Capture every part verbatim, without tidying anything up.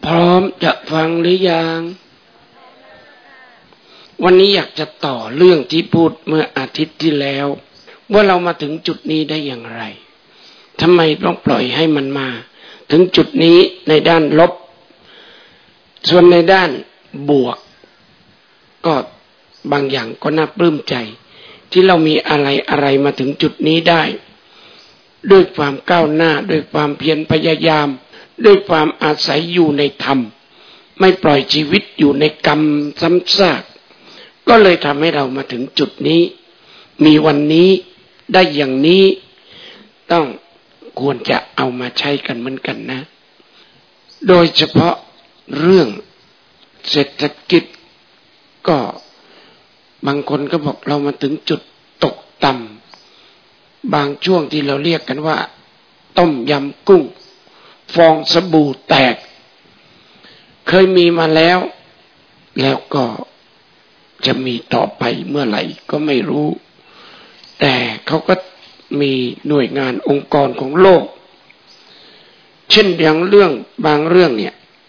พร้อมจะฟังหรือยังวันนี้อยากจะต่อเรื่องที่พูดเมื่ออาทิตย์ที่แล้วว่าเรามาถึงจุดนี้ได้อย่างไรทำไมต้องปล่อยให้มันมาถึงจุดนี้ในด้านลบส่วนในด้านบวกก็บางอย่างก็น่าปลื้มใจที่เรามีอะไรอะไรมาถึงจุดนี้ได้ด้วยความก้าวหน้าด้วยความเพียรพยายามด้วยความอาศัยอยู่ในธรรมไม่ปล่อยชีวิตอยู่ในกรรมซ้ำซากก็เลยทำให้เรามาถึงจุดนี้มีวันนี้ได้อย่างนี้ต้องควรจะเอามาใช้กันเหมือนกันนะโดยเฉพาะเรื่องเศรษฐกิจก็บางคนก็บอกเรามาถึงจุดตกต่ำบางช่วงที่เราเรียกกันว่าต้มยำกุ้งฟองสบู่แตกเคยมีมาแล้วแล้วก็จะมีต่อไปเมื่อไหร่ก็ไม่รู้แต่เขาก็มีหน่วยงานองค์กรของโลกเช่นอย่างเรื่องบางเรื่องเนี่ย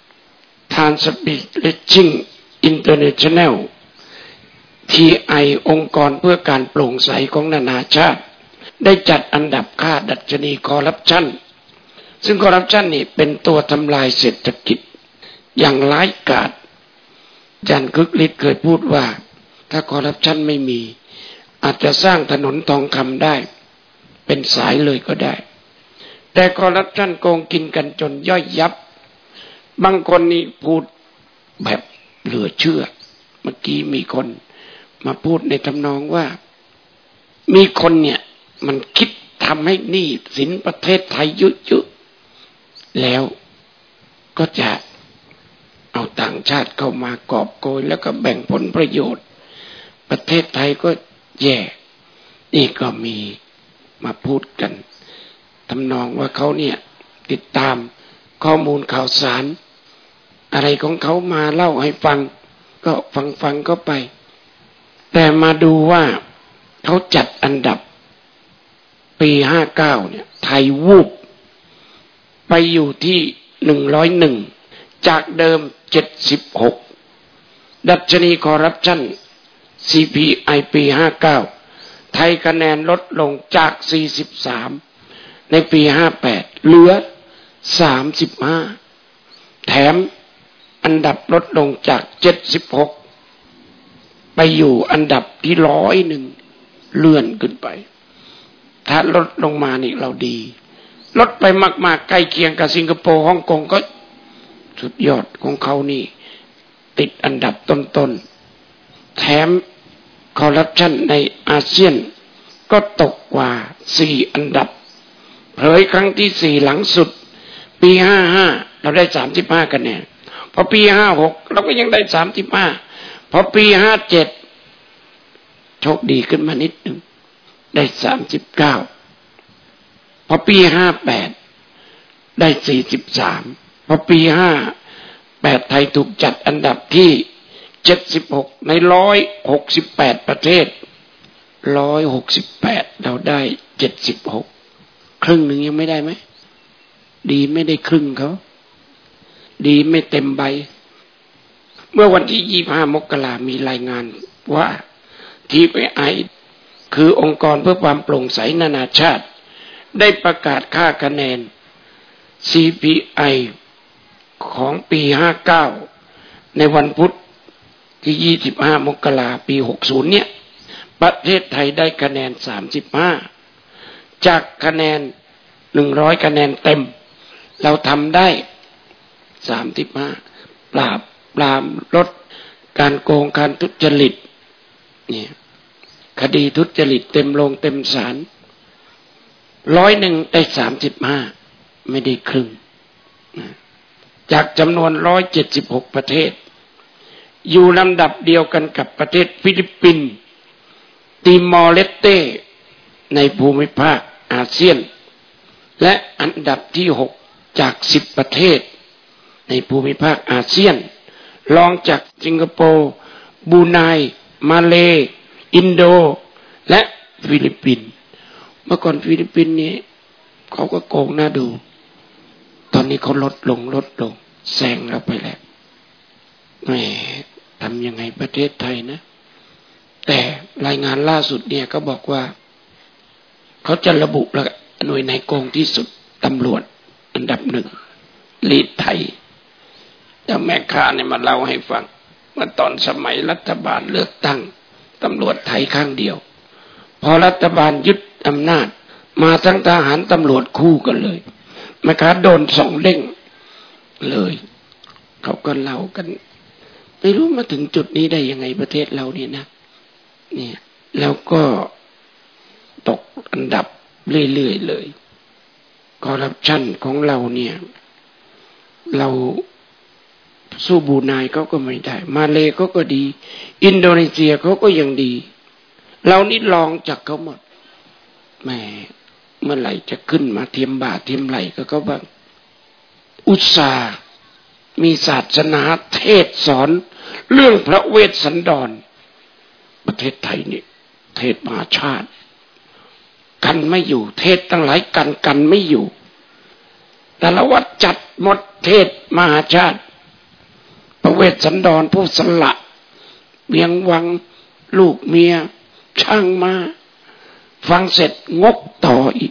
Transparency International ที ไอ องค์กรเพื่อการโปร่งใสของนานาชาติได้จัดอันดับค่าดัชนีคอร์รัปชันซึ่งคอร์รัปชันนี่เป็นตัวทำลายเศรษฐกิจอย่างร้ายกาจอาจารย์คึกฤทธิ์เคยพูดว่าถ้าคอร์รัปชันไม่มีอาจจะสร้างถนนทองคำได้เป็นสายเลยก็ได้แต่คอร์รัปชันโกงกินกันจนย่อยยับบางคนนี่พูดแบบเหลือเชื่อเมื่อกี้มีคนมาพูดในทำนองว่ามีคนเนี่ยมันคิดทำให้หนี้สินประเทศไทยเยอะๆแล้วก็จะเอาต่างชาติเข้ามากอบโกยแล้วก็แบ่งผลประโยชน์ประเทศไทยก็แย่นี่ก็มีมาพูดกันทำนองว่าเขาเนี่ยติดตามข้อมูลข่าวสารอะไรของเขามาเล่าให้ฟังก็ฟังๆก็ไปแต่มาดูว่าเขาจัดอันดับปีห้าเก้าเนี่ยไทยวูบไปอยู่ที่หนึ่งร้อยเอ็ดจากเดิมเจ็ดสิบหกดัชนีคอร์รัปชัน ซี พี ไอ ปีห้าเก้าไทยคะแนนลดลงจากสี่สิบสามในปีห้าแปดเหลือสามสิบห้าแถมอันดับลดลงจากเจ็ดสิบหกไปอยู่อันดับที่หนึ่งร้อยเอ็ดเลื่อนขึ้นไปถ้าลดลงมานี่เราดีลดไปมากๆใกล้เคียงกับสิงคโปร์ฮ่องกงก็สุดยอดของเขานี่ติดอันดับต้นๆแถมคอร์รัปชันในอาเซียนก็ตกกว่าสี่อันดับเผยครั้งที่สี่หลังสุดปีห้าห้าเราได้สามสิบห้าคะแนนพอปีห้าหกเราก็ยังได้สามสิบห้าพอปีห้าเจ็ดโชคดีขึ้นมานิดนึงได้สามสิบเก้าพอปีห้าแปดได้สี่สิบสามพอปีห้าแปดไทยถูกจัดอันดับที่เจ็ดสิบหกในหนึ่งร้อยหกสิบแปดประเทศหนึ่งร้อยหกสิบแปดเราได้เจ็ดสิบหกครึ่งหนึ่งยังไม่ได้ไหมดีไม่ได้ครึ่งเขาดีไม่เต็มใบเมื่อวันที่ยี่สิบห้ามกรามีรายงานว่า ที ไอ คือองค์กรเพื่อความโปร่งใสนานาชาติได้ประกาศค่าคะแนน ซี พี ไอ ของปีห้าเก้าในวันพุธที่ยี่สิบห้ามกราปีหกสิบเนี่ยประเทศไทยได้คะแนนสามสิบห้าจากคะแนนหนึ่งร้อยคะแนนเต็มเราทำได้สามสิบห้าปราบปรามลดการโกงการทุจริตเนี่ยคดีทุจริตเต็มโรงเต็มศาลร้อยหนึ่งได้สามสิบห้าไม่ได้ครึ่งจากจำนวนร้อยเจ็ดสิบหกประเทศอยู่ลำดับเดียวกันกับประเทศฟิลิปปินส์ติมอร์เลสเตในภูมิภาคอาเซียนและอันดับที่หกจากสิบประเทศในภูมิภาคอาเซียนรองจากสิงคโปร์บรูไนมาเลย์อินโดและฟิลิปปินส์เมื่อก่อนฟิลิปปินส์นี่เขาก็โกงน่าดูตอนนี้เขาลดลงลดลงแซงเราไปแล้วแหมทำยังไงประเทศไทยนะแต่รายงานล่าสุดเนี่ยก็บอกว่าเขาจะระบุแล้วหน่วยไหนโกงที่สุดตำรวจอันดับหนึ่งลีดไทยแต่แม่ค้าเนี่ยมาเล่าให้ฟังเมื่อตอนสมัยรัฐบาลเลือกตั้งตำรวจไทยข้างเดียวพอรัฐบาลยึดอำนาจมาทั้งทหารตำรวจคู่กันเลยแม่ค้าโดนสองเด้งเลยเขาก็เล่ากันไม่รู้มาถึงจุดนี้ได้ยังไงประเทศเราเนี่ยนะเนี่ยแล้วก็ตกอันดับเรื่อยๆเลยคอร์รัปชันของเราเนี่ยเราสู้บรูไนเขาก็ไม่ได้มาเลเขาก็ดีอินโดนีเซียเขาก็ยังดีเรานี่ลองจากเขาหมดแหมเมื่อไหร่จะขึ้นมาเทียมบ่าเทียมไหลก็เขาบ้างอุตส่าห์มีศาสนาเทศสอนเรื่องพระเวสสันดรประเทศไทยนี่เทศมหาชาติกันไม่อยู่เทศตั้งหลายกันกันไม่อยู่แต่ละวัดจัดหมดเทศมหาชาติพระเวสสันดรผู้สละเบียงวังลูกเมียช่างมาฟังเสร็จงกต่ออีก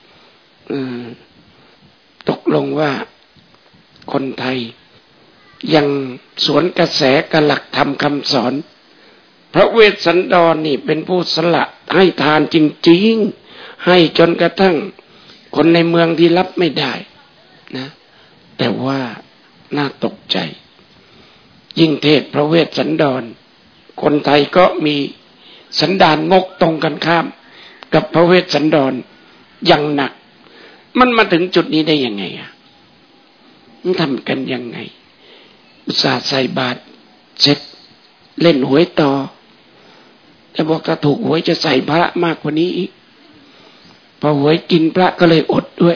ตกลงว่าคนไทยยังสวนกระแสกับหลักธรรมคำสอนพระเวสสันดรนี่เป็นผู้สละให้ทานจริงๆให้จนกระทั่งคนในเมืองที่รับไม่ได้นะแต่ว่าน่าตกใจยิ่งเทศพระเวสสันดรคนไทยก็มีสันดานงกตรงกันข้ามกับพระเวสสันดรอย่างหนักมันมาถึงจุดนี้ได้ยังไงอ่ะมันทำกันยังไงอุตส่าห์ใส่บาตรเสร็จเล่นหวยต่อแต่บอกถ้าถูกหวยจะใส่พระมากกว่านี้อีกพอหวยกินพระก็เลยอดด้วย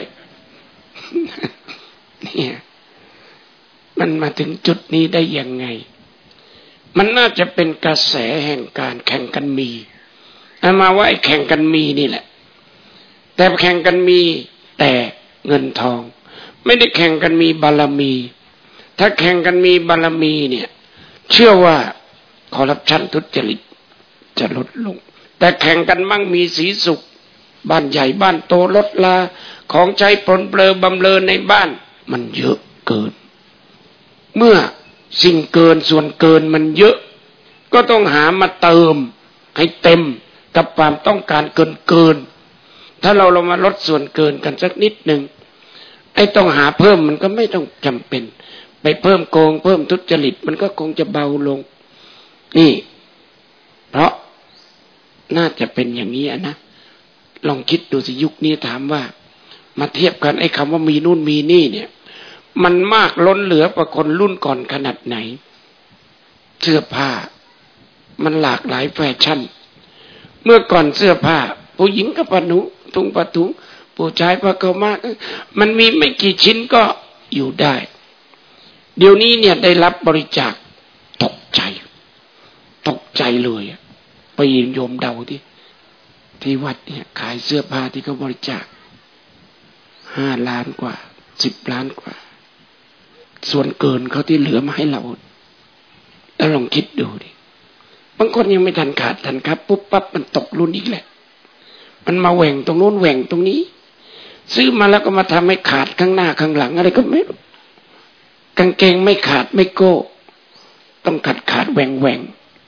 เนี่ยมันมาถึงจุดนี้ได้ยังไงมันน่าจะเป็นกระแสแห่งการแข่งกันมีเอามาว่าไอ้แข่งกันมีนี่แหละแต่แข่งกันมีแต่เงินทองไม่ได้แข่งกันมีบารมีถ้าแข่งกันมีบารมีเนี่ยเชื่อว่าคอร์รัปชันทุจริตจะลดลงแต่แข่งกันมั่งมีสีสุขบ้านใหญ่บ้านโตรถลาของใช้ปรนเปรอบำเรอในบ้านมันเยอะเกินเมื่อสิ่งเกินส่วนเกินมันเยอะก็ต้องหามาเติมให้เต็มกับความต้องการเกินเกินถ้าเราเรามาลดส่วนเกินกันสักนิดนึงไอ้ต้องหาเพิ่มมันก็ไม่ต้องจำเป็นไปเพิ่มโกงเพิ่มทุจริตมันก็คงจะเบาลงนี่เพราะน่าจะเป็นอย่างนี้นะลองคิดดูสิยุคนี้ถามว่ามาเทียบกันไอ้คำว่ามีนู่นมีนี่เนี่ยมันมากล้นเหลือกว่าคนรุ่นก่อนขนาดไหนเสื้อผ้ามันหลากหลายแฟชั่นเมื่อก่อนเสื้อผ้าผู้หญิงก็ปะหนุทุงปะถุงผู้ชายปะเกามากมันมีไม่กี่ชิ้นก็อยู่ได้เดี๋ยวนี้เนี่ยได้รับบริจาคตกใจตกใจเลยไปยินโยมเดาที่ที่วัดเนี่ยขายเสื้อผ้าที่เขาบริจาคห้าล้านกว่าสิบล้านกว่าส่วนเกินเขาที่เหลือมาให้เราแล้วลองคิดดูดิบางคนยังไม่ทันขาดทันครับปุ๊บปั๊บมันตกรุ่นอีกแหละมันมาแหว่งตรงโน้นแหว่งตรงนี้ซื้อมาแล้วก็มาทำให้ขาดข้างหน้าข้างหลังอะไรก็ไม่รู้กางเกงไม่ขาดไม่โก้ต้องขาดขาดแหว่งแหว่ง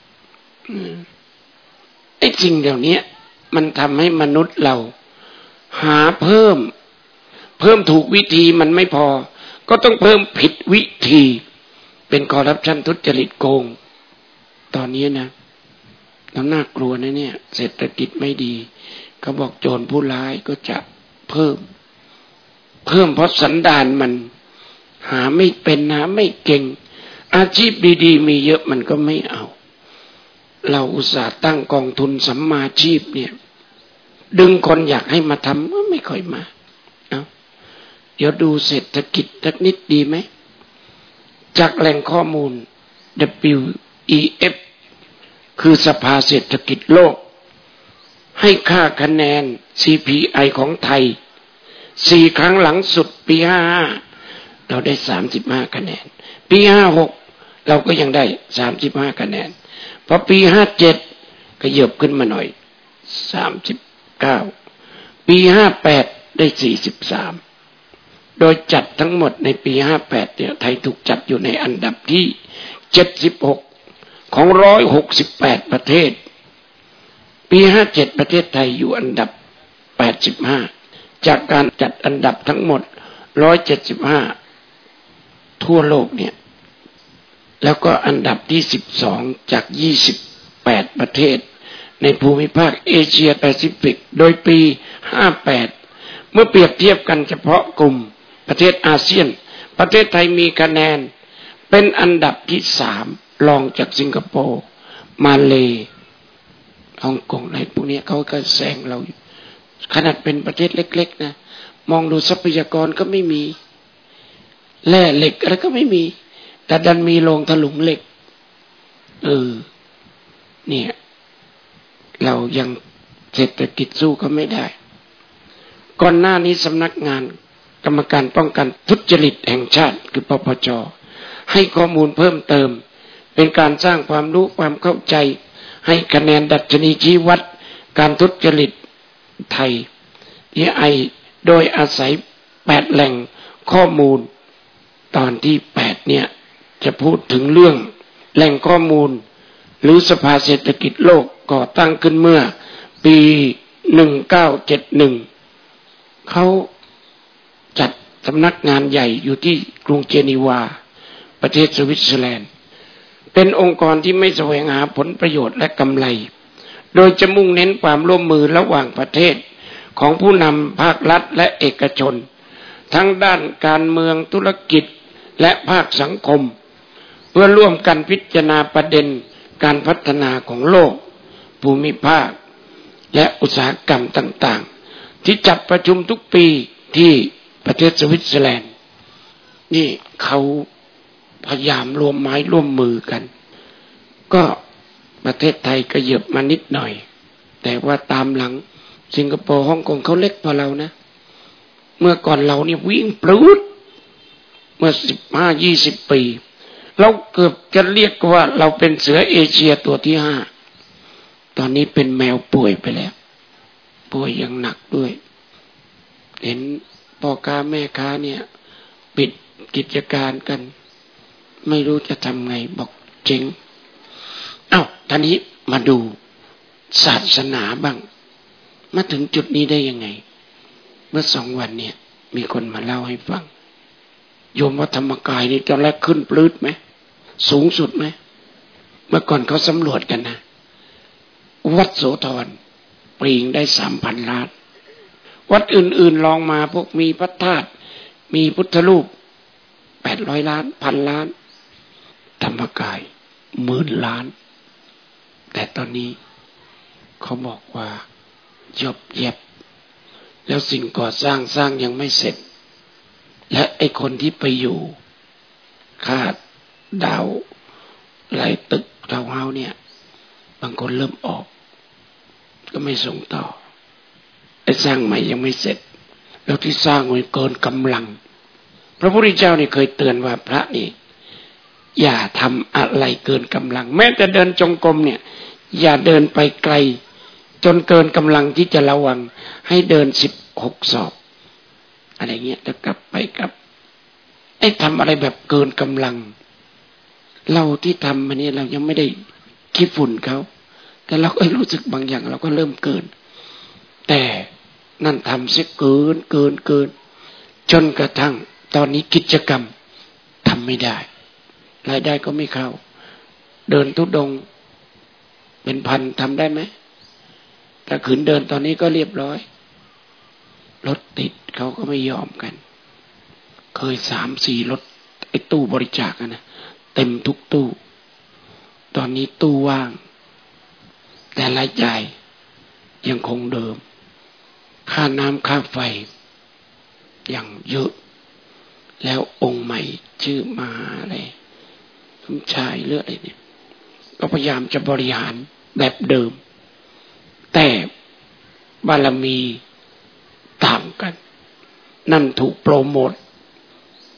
ไอ้สิ่งเดี๋ยวนี้มันทำให้มนุษย์เราหาเพิ่มเพิ่มถูกวิธีมันไม่พอก็ต้องเพิ่มผิดวิธีเป็นคอร์รัปชันทุจริตโกงตอนนี้นะเราน่ากลัวนะเนี่ยเศรษฐกิจไม่ดีเขาบอกโจรผู้ร้ายก็จะเพิ่มเพิ่มเพราะสันดานมันหาไม่เป็นหาไม่เก่งอาชีพดีๆมีเยอะมันก็ไม่เอาเราอุตส่าห์ตั้งกองทุนสัมมาชีพเนี่ยดึงคนอยากให้มาทำก็ไม่ค่อยมาเอาเดี๋ยวดูเศรษฐกิจสักนิดดีไหมจากแหล่งข้อมูล ดับเบิลยู อี เอฟ คือสภาเศรษฐกิจโลกให้ค่าคะแนน ซี พี ไอ ของไทยสี่ครั้งหลังสุดปีห้าสิบห้าเราได้สามสิบห้าคะแนนปีห้าหกเราก็ยังได้สามสิบห้าคะแนนพอปีห้าเจ็ดก็เหยียบขึ้นมาหน่อยสามสิบเก้าปีห้าแปดได้สี่สิบสามโดยจัดทั้งหมดในปีห้าแปดเนี่ยไทยถูกจัดอยู่ในอันดับที่เจ็ดสิบหกของหนึ่งร้อยหกสิบแปดประเทศปีห้าเจ็ดประเทศไทยอยู่อันดับแปดสิบห้าจากการจัดอันดับทั้งหมดหนึ่งร้อยเจ็ดสิบห้าทั่วโลกเนี่ยแล้วก็อันดับที่สิบสองจากยี่สิบแปดประเทศในภูมิภาคเอเชียแปซิฟิกโดยปีห้าแปดเมื่อเปรียบเทียบกันเฉพาะกลุ่มประเทศอาเซียนประเทศไทยมีคะแนนเป็นอันดับที่สามรองจากสิงคโปร์มาเลย์ฮ่องกงอะไรพวกนี้เขาก็แซงเราขนาดเป็นประเทศเล็กๆนะมองดูทรัพยากรก็ไม่มีแร่เหล็กอะไรก็ไม่มีแต่ดันมีโรงถลุงเหล็กเออเนี่ยเรายังเศรษฐกิจสู้ก็ไม่ได้ก่อนหน้านี้สำนักงานกรรมการป้องกันทุจริตแห่งชาติคือปปช.ให้ข้อมูลเพิ่มเติมเป็นการสร้างความรู้ความเข้าใจให้คะแนนดัชนีชี้วัดการทุจริตไทย ดี ไอ โดยอาศัยแปดแหล่งข้อมูลตอนที่แปดเนี่ยจะพูดถึงเรื่องแหล่งข้อมูลหรือสภาเศรษฐกิจโลกก่อตั้งขึ้นเมื่อปีหนึ่งเก้าเจ็ดหนึ่งเขาจัดสำนักงานใหญ่อยู่ที่กรุงเจนีวาประเทศสวิตเซอร์แลนด์เป็นองค์กรที่ไม่แสวงหาผลประโยชน์และกำไรโดยจะมุ่งเน้นความร่วมมือระหว่างประเทศของผู้นำภาครัฐและเอกชนทั้งด้านการเมืองธุรกิจและภาคสังคมเพื่อร่วมกันพิจารณาประเด็นการพัฒนาของโลกภูมิภาคและอุตสาหกรรมต่างๆที่จัดประชุมทุกปีที่ประเทศสวิตเซอร์แลนด์นี่เขาพยายามรวมไม้ร่วมมือกันก็ประเทศไทยก็เหยียบมานิดหน่อยแต่ว่าตามหลังสิงคโปร์ฮ่องกงเขาเล็กกว่าเรานะเมื่อก่อนเราเนี่ยวิ่งปลุดเมื่อสิบห้ายี่สิบปีเราเกือบจะเรียกว่าเราเป็นเสือเอเชียตัวที่ห้าตอนนี้เป็นแมวป่วยไปแล้วป่วยอย่างหนักด้วยเห็นพ่อค้าแม่ค้าเนี่ยปิดกิจการกันไม่รู้จะทำไงบอกเจ๊งเอ้าตอนนี้มาดูศาสนาบ้างมาถึงจุดนี้ได้ยังไงเมื่อสองวันเนี่ยมีคนมาเล่าให้ฟังโยมวัดธรรมกายนี่ตอนแรกขึ้นปลื้ดไหมสูงสุดไหมเมื่อก่อนเขาสำรวจกันนะวัดโสธรปรีงได้สามพันล้านวัดอื่นๆลองมาพวกมีพระธาตุมีพุทธรูปแปดร้อยล้านพันล้านธรรมกายหมื่นล้านแต่ตอนนี้เขาบอกว่ายบเย็บแล้วสิ่งก่อสร้างสร้างยังไม่เสร็จและไอ้คนที่ไปอยู่ค่าดาวหลายตึกทาวน์เฮาส์เนี่ยบางคนเริ่มออกก็ไม่ส่งต่อไอ้สร้างใหม่ยังไม่เสร็จแล้วที่สร้างไว้เกินกำลังพระพุทธเจ้านี่เคยเตือนว่าพระนี่อย่าทำอะไรเกินกำลังแม้แต่เดินจงกรมเนี่ยอย่าเดินไปไกลจนเกินกำลังที่จะระวังให้เดินสิบหกศอกอะไรเงี้ยแล้วกลับไปกลับไอ้ทำอะไรแบบเกินกำลังเราที่ทำมาเนี่ยเรายังไม่ได้ขี้ฝุ่นเขาแต่เราก็รู้สึกบางอย่างเราก็เริ่มเกินแต่นั่นทำเสียเกินเกินเกินจนกระทั่งตอนนี้กิจกรรมทำไม่ได้รายได้ก็ไม่เข้าเดินทุดงเป็นพันทำได้ไหมถ้าขืนเดินตอนนี้ก็เรียบร้อยรถติดเขาก็ไม่ยอมกันเคยสามสี่รถไอ้ตู้บริจาคนะเต็มทุกตู้ตอนนี้ตู้ว่างแต่รายจ่ายยังคงเดิมค่าน้ำค่าไฟอย่างเยอะแล้วองค์ใหม่ชื่อมหาอะไรสมชายเลือดอะไรเนี่ยก็พยายามจะบริหารแบบเดิมแต่บารมีต่างกันนั่นถูกโปรโมท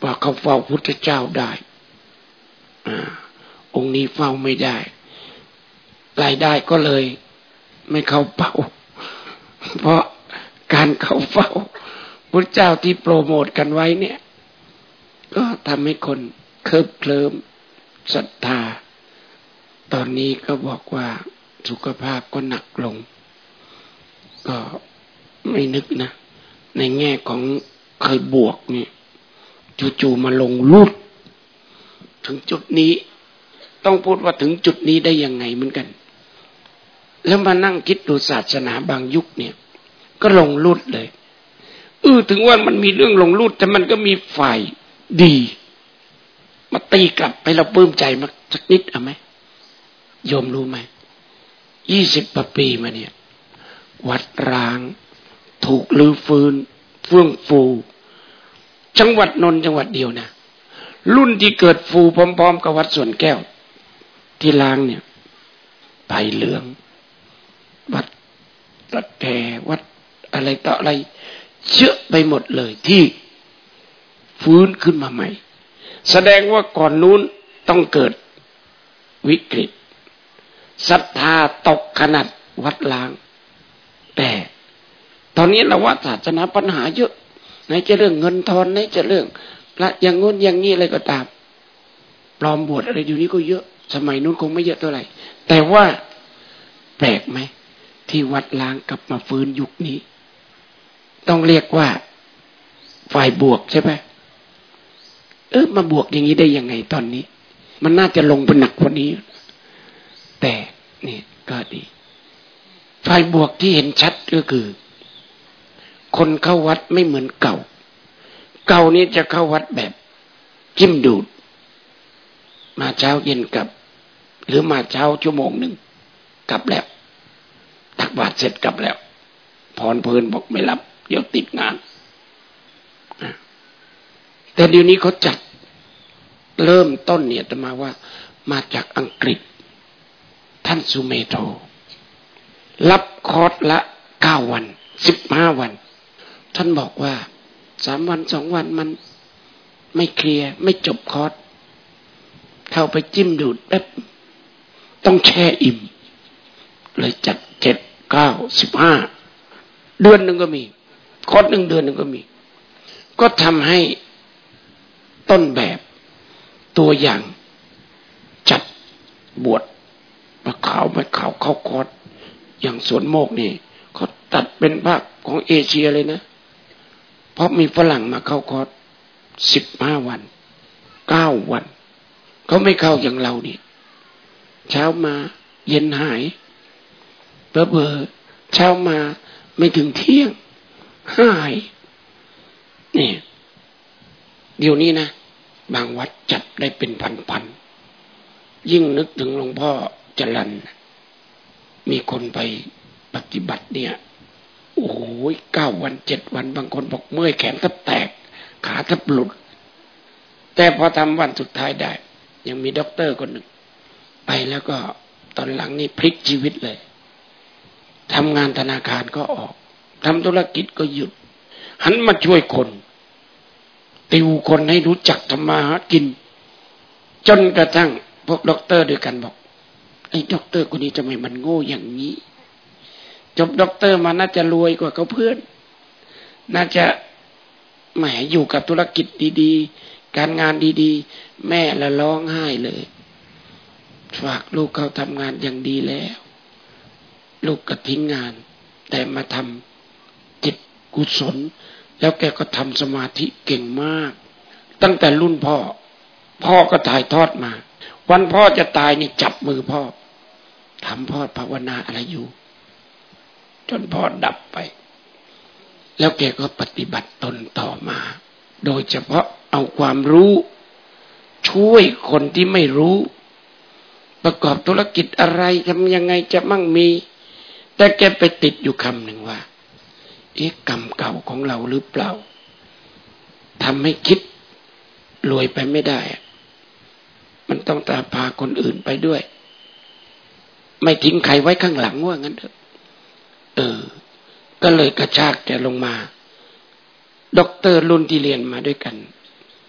ว่าเขาเฝ้าพุทธเจ้าได้อ่าองค์นี้เฝ้าไม่ได้รายได้ก็เลยไม่เข้าเป้าเพราะการเข้าเฝ้าพุทธเจ้าที่โปรโมทกันไว้เนี่ยก็ทำให้คนเคิบเคลิ้มศรัทธาตอนนี้ก็บอกว่าสุขภาพก็หนักลงก็ไม่นึกนะในแง่ของเคยบวกเนี่ยจู่ๆมาลงลุดถึงจุดนี้ต้องพูดว่าถึงจุดนี้ได้ยังไงเหมือนกันแล้วมานั่งคิดดูศาสนาบางยุคเนี่ยก็ลงลุดเลยเออถึงว่ามันมีเรื่องลงลุดแต่มันก็มีฝ่ายดีมาตีกลับไปเราปลื้มใจมาสักนิดเอาไหมโยมรู้ไหมยี่สิบปีมาเนี่ยวัดร้างถูกรื้อฟื้นเฟื่องฟูจังหวัดนนท์จังหวัดเดียวนะรุ่นที่เกิดฟูพร้อมๆกับวัดสวนแก้วที่ล้างเนี่ยไผ่เหลืองวัดตะแกวัดอะไรต่ออะไรเยอะไปหมดเลยที่ฟื้นขึ้นมาใหม่แสดงว่าก่อนนู้นต้องเกิดวิกฤตศรัทธาตกขนาดวัดล้างแต่ตอนนี้เราว่าศาสนาปัญหาเยอะไหนจะเรื่องเงินทอนไหนจะเรื่องพระอย่างงนอย่างนี้อะไรก็ตามปลอมบวชอะไรอยู่นี้ก็เยอะสมัยนู้นคงไม่เยอะเท่าไหร่แต่ว่าแปลกไหมที่วัดล้างกลับมาฟื้นยุคนี้ต้องเรียกว่าฝ่ายบวกใช่ไหมเออมาบวกอย่างนี้ได้ยังไงตอนนี้มันน่าจะลงไปหนักกว่านี้แต่นี่ก็ดีฝ่ายบวกที่เห็นชัดก็คือคนเข้าวัดไม่เหมือนเก่าเก่านี้จะเข้าวัดแบบจิ้มดูดมาเช้าเย็นกลับหรือมาเช้าชั่วโมงหนึ่งกลับแล้วตักบาตรเสร็จกลับแล้วพรเพลินบอกไม่รับเดี๋ยวติดงานแต่เดี๋ยวนี้เขาจัดเริ่มต้นเนี่ยจะมาว่ามาจากอังกฤษท่านสุเมโธรับคอร์สละเก้าวันสิบห้าวันท่านบอกว่าสามวันสองวันมันไม่เคลียร์ไม่จบคอร์สเข้าไปจิ้มดูดแป๊บต้องแช่อิ่มเลยจัดเจ็ดเก้าสิบห้าเดือนหนึ่งก็มีคอร์สหนึ่งเดือนหนึ่งก็มีก็ทำให้ต้นแบบตัวอย่างจัดบวชมาขาวไม่ขาวเข้าคอร์สอย่างสวนโมกนี่เขาตัดเป็นภาคของเอเชียเลยนะเพราะมีฝรั่งมาเข้าคอร์สสิบห้าวันเก้าวันเขาไม่เข้าอย่างเรานี่เช้ามาเย็นหายเบอเบอเช้ามาไม่ถึงเที่ยงหายนี่เดี๋ยวนี้นะบางวัดจัดได้เป็นพันๆยิ่งนึกถึงหลวงพ่อจรัญมีคนไปปฏิบัติเนี่ยโอ้โหเก้าวันเจ็ดวันบางคนบอกเมื่อยแขนแทบแตกขาแทบหลุดแต่พอทำวันสุดท้ายได้ยังมีด็อกเตอร์คนหนึ่งไปแล้วก็ตอนหลังนี่พลิกชีวิตเลยทำงานธนาคารก็ออกทำธุรกิจก็หยุดหันมาช่วยคนติวคนให้รู้จักทำมาหากินจนกระทั่งพวกด็อกเตอร์ด้วยกันบอกไอ้ด็อกเตอร์คนนี้ทำไมมันโง่อย่างนี้จบด็อกเตอร์มาน่าจะรวยกว่าเขาเพื่อนน่าจะแหมอยู่กับธุรกิจดีๆการงานดีๆแม่ละร้องไห้เลยฝากลูกเขาทำงานอย่างดีแล้วลูกก็ทิ้งงานแต่มาทำจิตกุศลแล้วแกก็ทำสมาธิเก่งมากตั้งแต่รุ่นพ่อพ่อก็ถ่ายทอดมาวันพ่อจะตายนี่จับมือพ่อถามพ่อภาวนาอะไรอยู่จนพ่อดับไปแล้วแกก็ปฏิบัติตนต่อมาโดยเฉพาะเอาความรู้ช่วยคนที่ไม่รู้ประกอบธุรกิจอะไรทำยังไงจะมั่งมีแต่แกไปติดอยู่คำหนึ่งว่าเอ๊ะกรรมเก่าของเราหรือเปล่าทำให้คิดรวยไปไม่ได้มันต้องตามพาคนอื่นไปด้วยไม่ทิ้งใครไว้ข้างหลังว่างั้นเถอะเออก็เลยกระชากแกลงมาด็อกเตอร์รุ่นที่เรียนมาด้วยกัน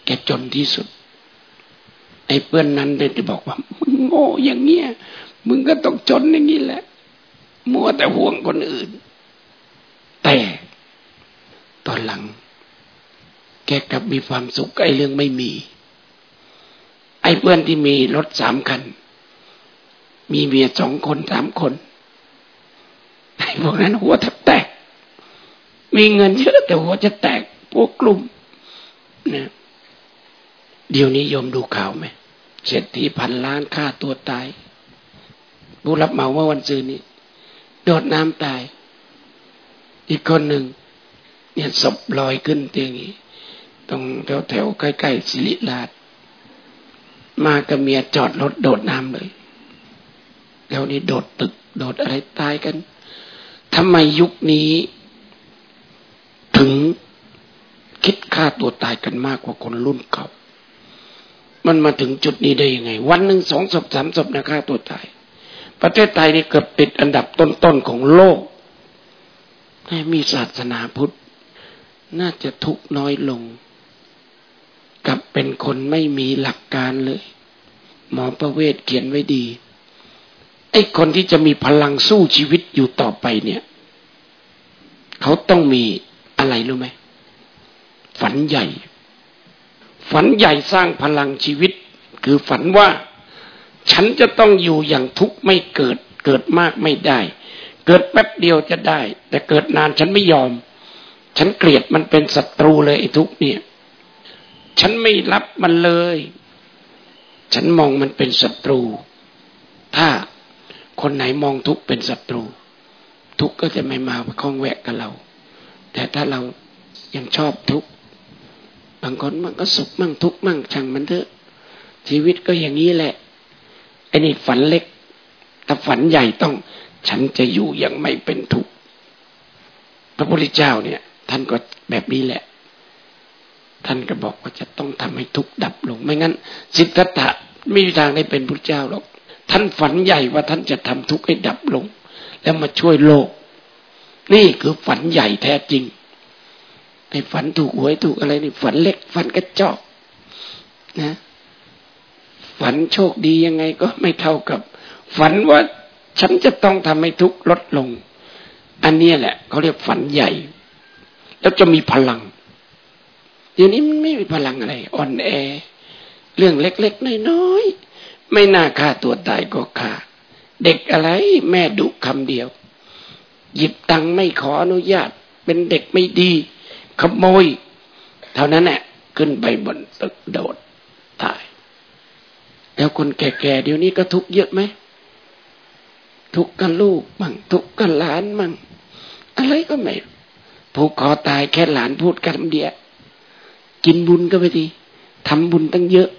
แกจนที่สุดไอ้เพื่อนนั้นเลยจะบอกว่ามึงโง่อย่างเงี้ยมึงก็ต้องจนอย่างนี้แหละมัวแต่ห่วงคนอื่นแต่ตอนหลังแกกลับมีความสุขไอ้เรื่องไม่มีไอ้เพื่อนที่มีรถสามคันมีเมียสองคนสามคนไอ้พวกนั้นหัวแทบแตกมีเงินเยอะแต่หัวจะแตกพวกกลุ่มนะเดี๋ยวนี้โยมดูข่าวไหมเศรษฐีพันล้านฆ่าตัวตายผู้รับเหมาเมื่อวันศุกร์นี้โดดน้ำตายอีกคนหนึ่งเนี่ยศพลอยขึ้นเตียงนี้ตรงแถวๆใกล้ๆศิริราชมากับเมียจอดรถโดดน้ำเลยแล้วนี่โดดตึกโดดอะไรตายกันทำไมยุคนี้ถึงคิดฆ่าตัวตายกันมากกว่าคนรุ่นเก่ามันมาถึงจุดนี้ได้ยังไงวันหนึ่งสองศพสามศพนะฆ่าตัวตายประเทศไทยนี่เกือบติดอันดับต้นๆของโลกให้มีศาสนาพุทธน่าจะทุกข์น้อยลงกับเป็นคนไม่มีหลักการเลยหมอประเวศเขียนไว้ดีไอ้คนที่จะมีพลังสู้ชีวิตอยู่ต่อไปเนี่ยเขาต้องมีอะไรรู้ไหมฝันใหญ่ฝันใหญ่สร้างพลังชีวิตคือฝันว่าฉันจะต้องอยู่อย่างทุกข์ไม่เกิดเกิดมากไม่ได้เกิดแป๊บเดียวจะได้แต่เกิดนานฉันไม่ยอมฉันเกลียดมันเป็นศัตรูเลยไอ้ทุกข์เนี่ยฉันไม่รับมันเลยฉันมองมันเป็นศัตรูถ้าคนไหนมองทุกข์เป็นศัตรูทุกข์ก็จะไม่มาคล้องแวะกับเราแต่ถ้าเรายังชอบทุกข์บางคนมันก็สุขมั่งทุกข์มั่งช่างมันเถอะชีวิตก็อย่างนี้แหละไอ้นี่ฝันเล็กถ้าฝันใหญ่ต้องฉันจะอยู่อย่างไม่เป็นทุกข์พระพุทธเจ้าเนี่ยท่านก็แบบนี้แหละท่านก็บอกว่าจะต้องทำให้ทุกข์ดับลงไม่งั้นสิทธัตถะไม่มีทางได้เป็นพุทธเจ้าหรอกท่านฝันใหญ่ว่าท่านจะทำทุกข์ให้ดับลงแล้วมาช่วยโลกนี่คือฝันใหญ่แท้จริงในฝันถูกหวยถูกอะไรนี่ฝันเล็กฝันกระจอกนะฝันโชคดียังไงก็ไม่เท่ากับฝันว่าฉันจะต้องทำให้ทุกข์ลดลงอันนี้แหละเขาเรียกฝันใหญ่แล้วจะมีพลังเดี๋ยวนี้มันไม่มีพลังอะไรอ่อนแอเรื่องเล็กๆน้อยๆไม่น่าฆ่าตัวตายก็ฆ่าเด็กอะไรแม่ดุคำเดียวหยิบตังค์ไม่ขออนุญาตเป็นเด็กไม่ดีขโมยเท่านั้นแหละขึ้นไปบนตึกโดดตายแล้วคนแก่ๆเดี๋ยวนี้ก็ทุกข์เยอะไหมทุกข์กับลูกมั่งทุกข์กับหลานมั่งอะไรก็ไม่ผูกคอตายแค่หลานพูดคำเดียวกินบุญก็ไปทีทำบุญตั้งเยอะ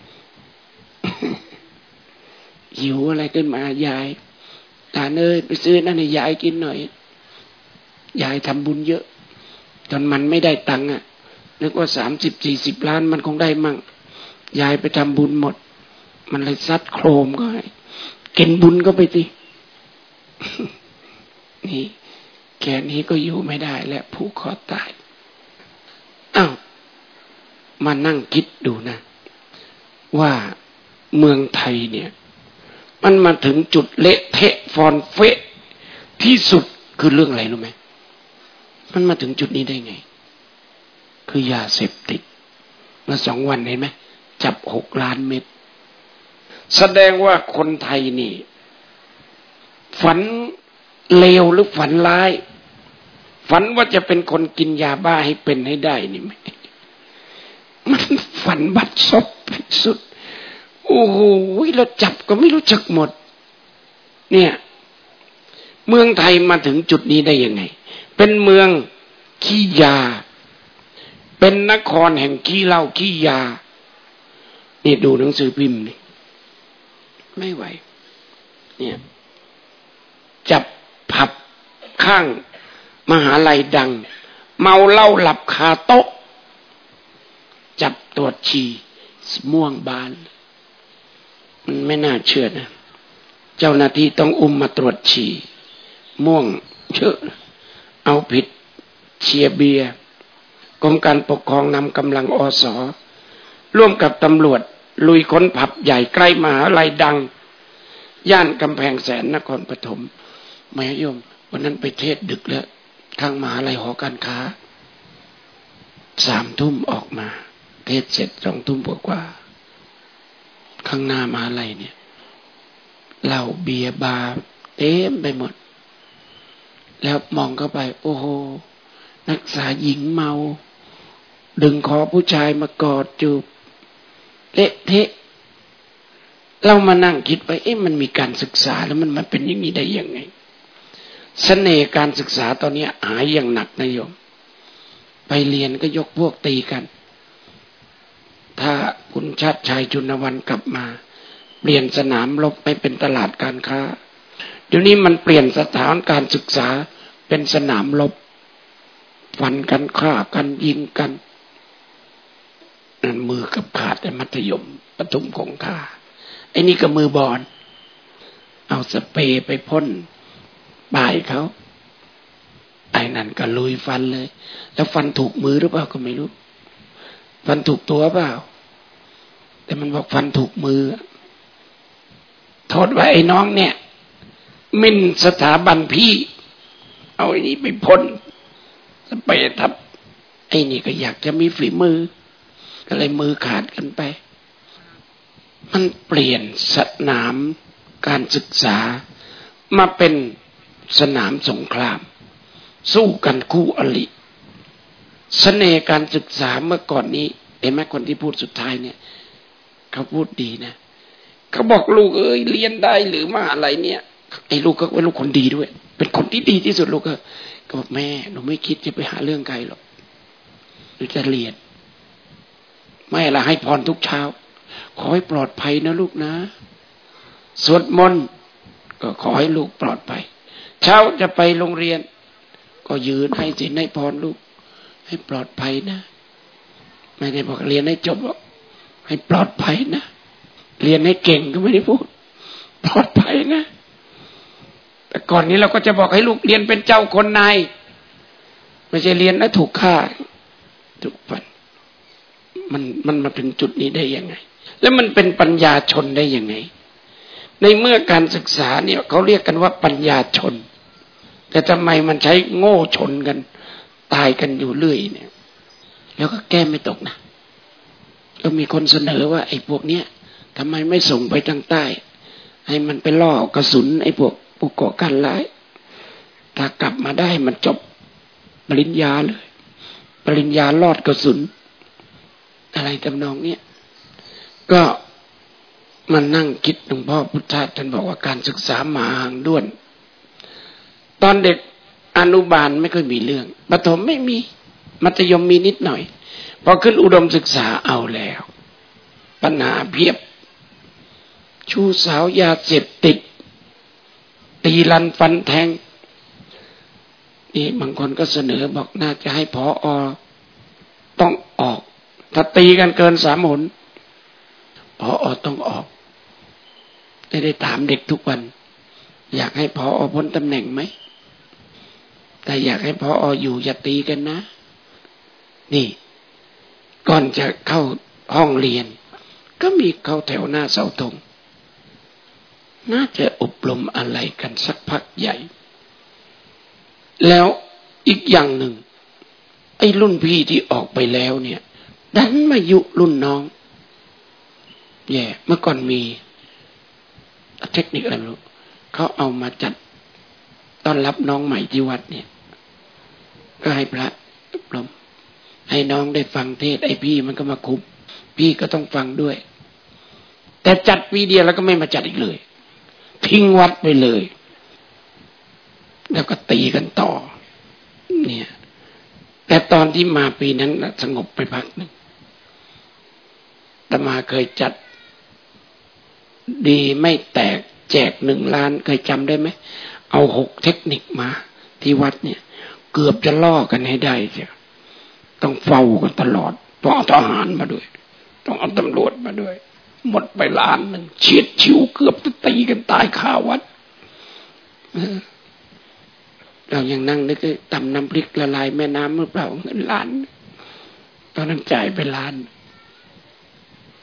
หิวอะไรขึ้นมายายตาเอ้ยไปซื้อนั่นให้ยายกินหน่อยยายทำบุญเยอะจนมันไม่ได้ตังค์อ่ะนึกว่าสามสิบสี่สิบล้านมันคงได้มั่งยายไปทำบุญหมดมันเลยซัดโครมก็ให้กินบุญก็ไปที นี่แค่นี้ก็อยู่ไม่ได้และผูกคอตายอ้าวมานั่งคิดดูนะว่าเมืองไทยเนี่ยมันมาถึงจุดเละเทะฟอนเฟะที่สุดคือเรื่องอะไรรู้ไหมมันมาถึงจุดนี้ได้ไงคือยาเสพติดเมื่อสองวันเห็นไหมจับหกล้านเม็ดแสดงว่าคนไทยนี่ฝันเลวหรือฝันร้ายฝันว่าจะเป็นคนกินยาบ้าให้เป็นให้ได้นี่ไหมมันฝันบัดซบสุดโอ้โหเราจับก็ไม่รู้จักหมดเนี่ยเมืองไทยมาถึงจุดนี้ได้ยังไงเป็นเมืองขี้ยาเป็นนครแห่งขี้เหล้าขี้ยานี่ดูหนังสือพิมพ์นี่ไม่ไหวเนี่ยจับผับข้างมหาลัยดังเมาเหล้าหลับคาโต๊ะจับตรวจฉี่ม่วงบานมันไม่น่าเชื่อนะเจ้าหน้าที่ต้องอุ้มมาตรวจฉี่ม่วงเยอะเอาผิดเชียร์เบียร์กรมการปกครองนำกำลังอสร่วมกับตำรวจลุยค้นผับใหญ่ใกล้มหาลัยดังย่านกำแพงแสนนครปฐมแม่โยมวันนั้นไปเทศดึกแล้วทางมหาลัยหอการค้าสามทุ่มออกมาเทศเสร็จสองทุ่มกว่าข้างหน้ามหาลัยเนี่ยเหล้าเบียร์บาร์เต็มไปหมดแล้วมองเข้าไปโอ้โหนักศึกษาหญิงเมาดึงคอผู้ชายมากอดจูบเละเทะเรามานั่งคิดไปเอ๊ะมันมีการศึกษาแล้วมันมันเป็นอย่างนี้ได้ยังไงเสน่ห์การศึกษาตอนนี้หายอย่างหนักนะโยมไปเรียนก็ยกพวกตีกันถ้าคุณชาติชายจุนวันกลับมาเปลี่ยนสนามรบไม่เป็นตลาดการค้าเดี๋ยวนี้มันเปลี่ยนสถานการศึกษาเป็นสนามรบฟันกันฆ่ากันยิงกันนั่นมือกับขาดแต่มัธยมประถมของข้าไอ้นี่ก็มือบอลเอาสเปรย์ไปพ่นบ่ายเขาไอ้นั่นก็ลุยฟันเลยแล้วฟันถูกมือหรือเปล่าก็ไม่รู้ฟันถูกตัวเปล่าแต่มันบอกฟันถูกมือโทษว่าไอ้น้องเนี่ยหมิ่นสถาบันพี่เอาไอ้นี่ไปพ่นสเปรย์ทับไอ้นี่ก็อยากจะมีฝีมือก็เลยมือขาดกันไปมันเปลี่ยนสนามการศึกษามาเป็นสนามสงครามสู้กันคู่อริเสน่ห์การศึกษาเมื่อก่อนนี้เห็นไหมคนที่พูดสุดท้ายเนี่ยเขาพูดดีนะเขาบอกลูกเอ้ยเรียนได้หรือมหาลัยเนี่ยไอ้ลูกก็เป็นลูกคนดีด้วยเป็นคนที่ดีที่สุดลูกก็ก็บอกแม่หนูไม่คิดจะไปหาเรื่องใครหรอกหนูจะเรียนแม่ละให้พรทุกเช้าขอให้ปลอดภัยนะลูกนะสวดมนต์ก็ขอให้ลูกปลอดภัยเช้าจะไปโรงเรียนก็ยืนให้ศีลให้พรลูกให้ปลอดภัยนะไม่ได้บอกเรียนให้จบหรอกให้ปลอดภัยนะเรียนให้เก่งก็ไม่ได้พูดปลอดภัยนะแต่ก่อนนี้เราก็จะบอกให้ลูกเรียนเป็นเจ้าคนนายไม่ใช่เรียนแล้วถูกฆ่าถูกฟันมันมันมาถึงจุดนี้ได้ยังไงแล้วมันเป็นปัญญาชนได้ยังไงในเมื่อการศึกษาเนี่ยเขาเรียกกันว่าปัญญาชนแต่ทำไมมันใช้โง่ชนกันตายกันอยู่เรื่อยเนี่ยแล้วก็แก้ไม่ตกนะก็มีคนเสนอว่าไอ้พวกเนี้ยทำไมไม่ส่งไปทางใต้ให้มันไปล่อกระสุนไอ้พวกผู้ก่อการร้ายถ้ากลับมาได้มันจบปริญญาเลยปริญญาลอดกระสุนอะไรทำนองเนี้ยก็มันนั่งคิดหลวงพ่อพุทธทาสท่านบอกว่าการศึกษาหมาหางด้วนตอนเด็กอนุบาลไม่ค่อยมีเรื่องประถมไม่มีมัธยมมีนิดหน่อยพอขึ้นอุดมศึกษาเอาแล้วปัญหาเพียบชู้สาวยาเสพติดตีลันฟันแทงนี่บางคนก็เสนอบอกน่าจะให้ผอ.ต้องออกถ้าตีกันเกินสามหนผอ.ต้องออกได้ได้ถามเด็กทุกวันอยากให้ผอ.พ้นตำแหน่งไหมแต่อยากให้ผอ.อยู่อย่าตีกันนะนี่ก่อนจะเข้าห้องเรียนก็มีเข้าแถวหน้าเสาธงน่าจะอบรมอะไรกันสักพักใหญ่แล้วอีกอย่างหนึ่งไอ้รุ่นพี่ที่ออกไปแล้วเนี่ยดันมายุรุ่นน้องแย่เมื่อก่อนมีเทคนิคอะไรไม่รู้เขาเอามาจัดต้อนรับน้องใหม่ที่วัดเนี่ยก็ให้พระอบรมให้น้องได้ฟังเทศไอ้พี่มันก็มาคุมพี่ก็ต้องฟังด้วยแต่จัดปีเดียวแล้วก็ไม่มาจัดอีกเลยทิ้งวัดไปเลยแล้วก็ตีกันต่อเนี่ยแต่ตอนที่มาปีนั้นสงบไปพักนึงอาตมาเคยจัดดีไม่แตกแจกหนึ่งล้านเคยจำได้ไหมเอาหกเทคนิคมาที่วัดเนี่ยเกือบจะล่อกันให้ได้เชียวต้องเฝ้ากันตลอดต้องเอาทหารมาด้วยต้องเอาตำรวจมาด้วยหมดไปล้านหนึ่งเฉียดฉิวเกือบจะตีกันตายคาวัดเรายังนั่งนึกตำน้ำพริกละลายแม่น้ำหรือเปล่าเงินล้านตอนนั้นจ่ายไปล้าน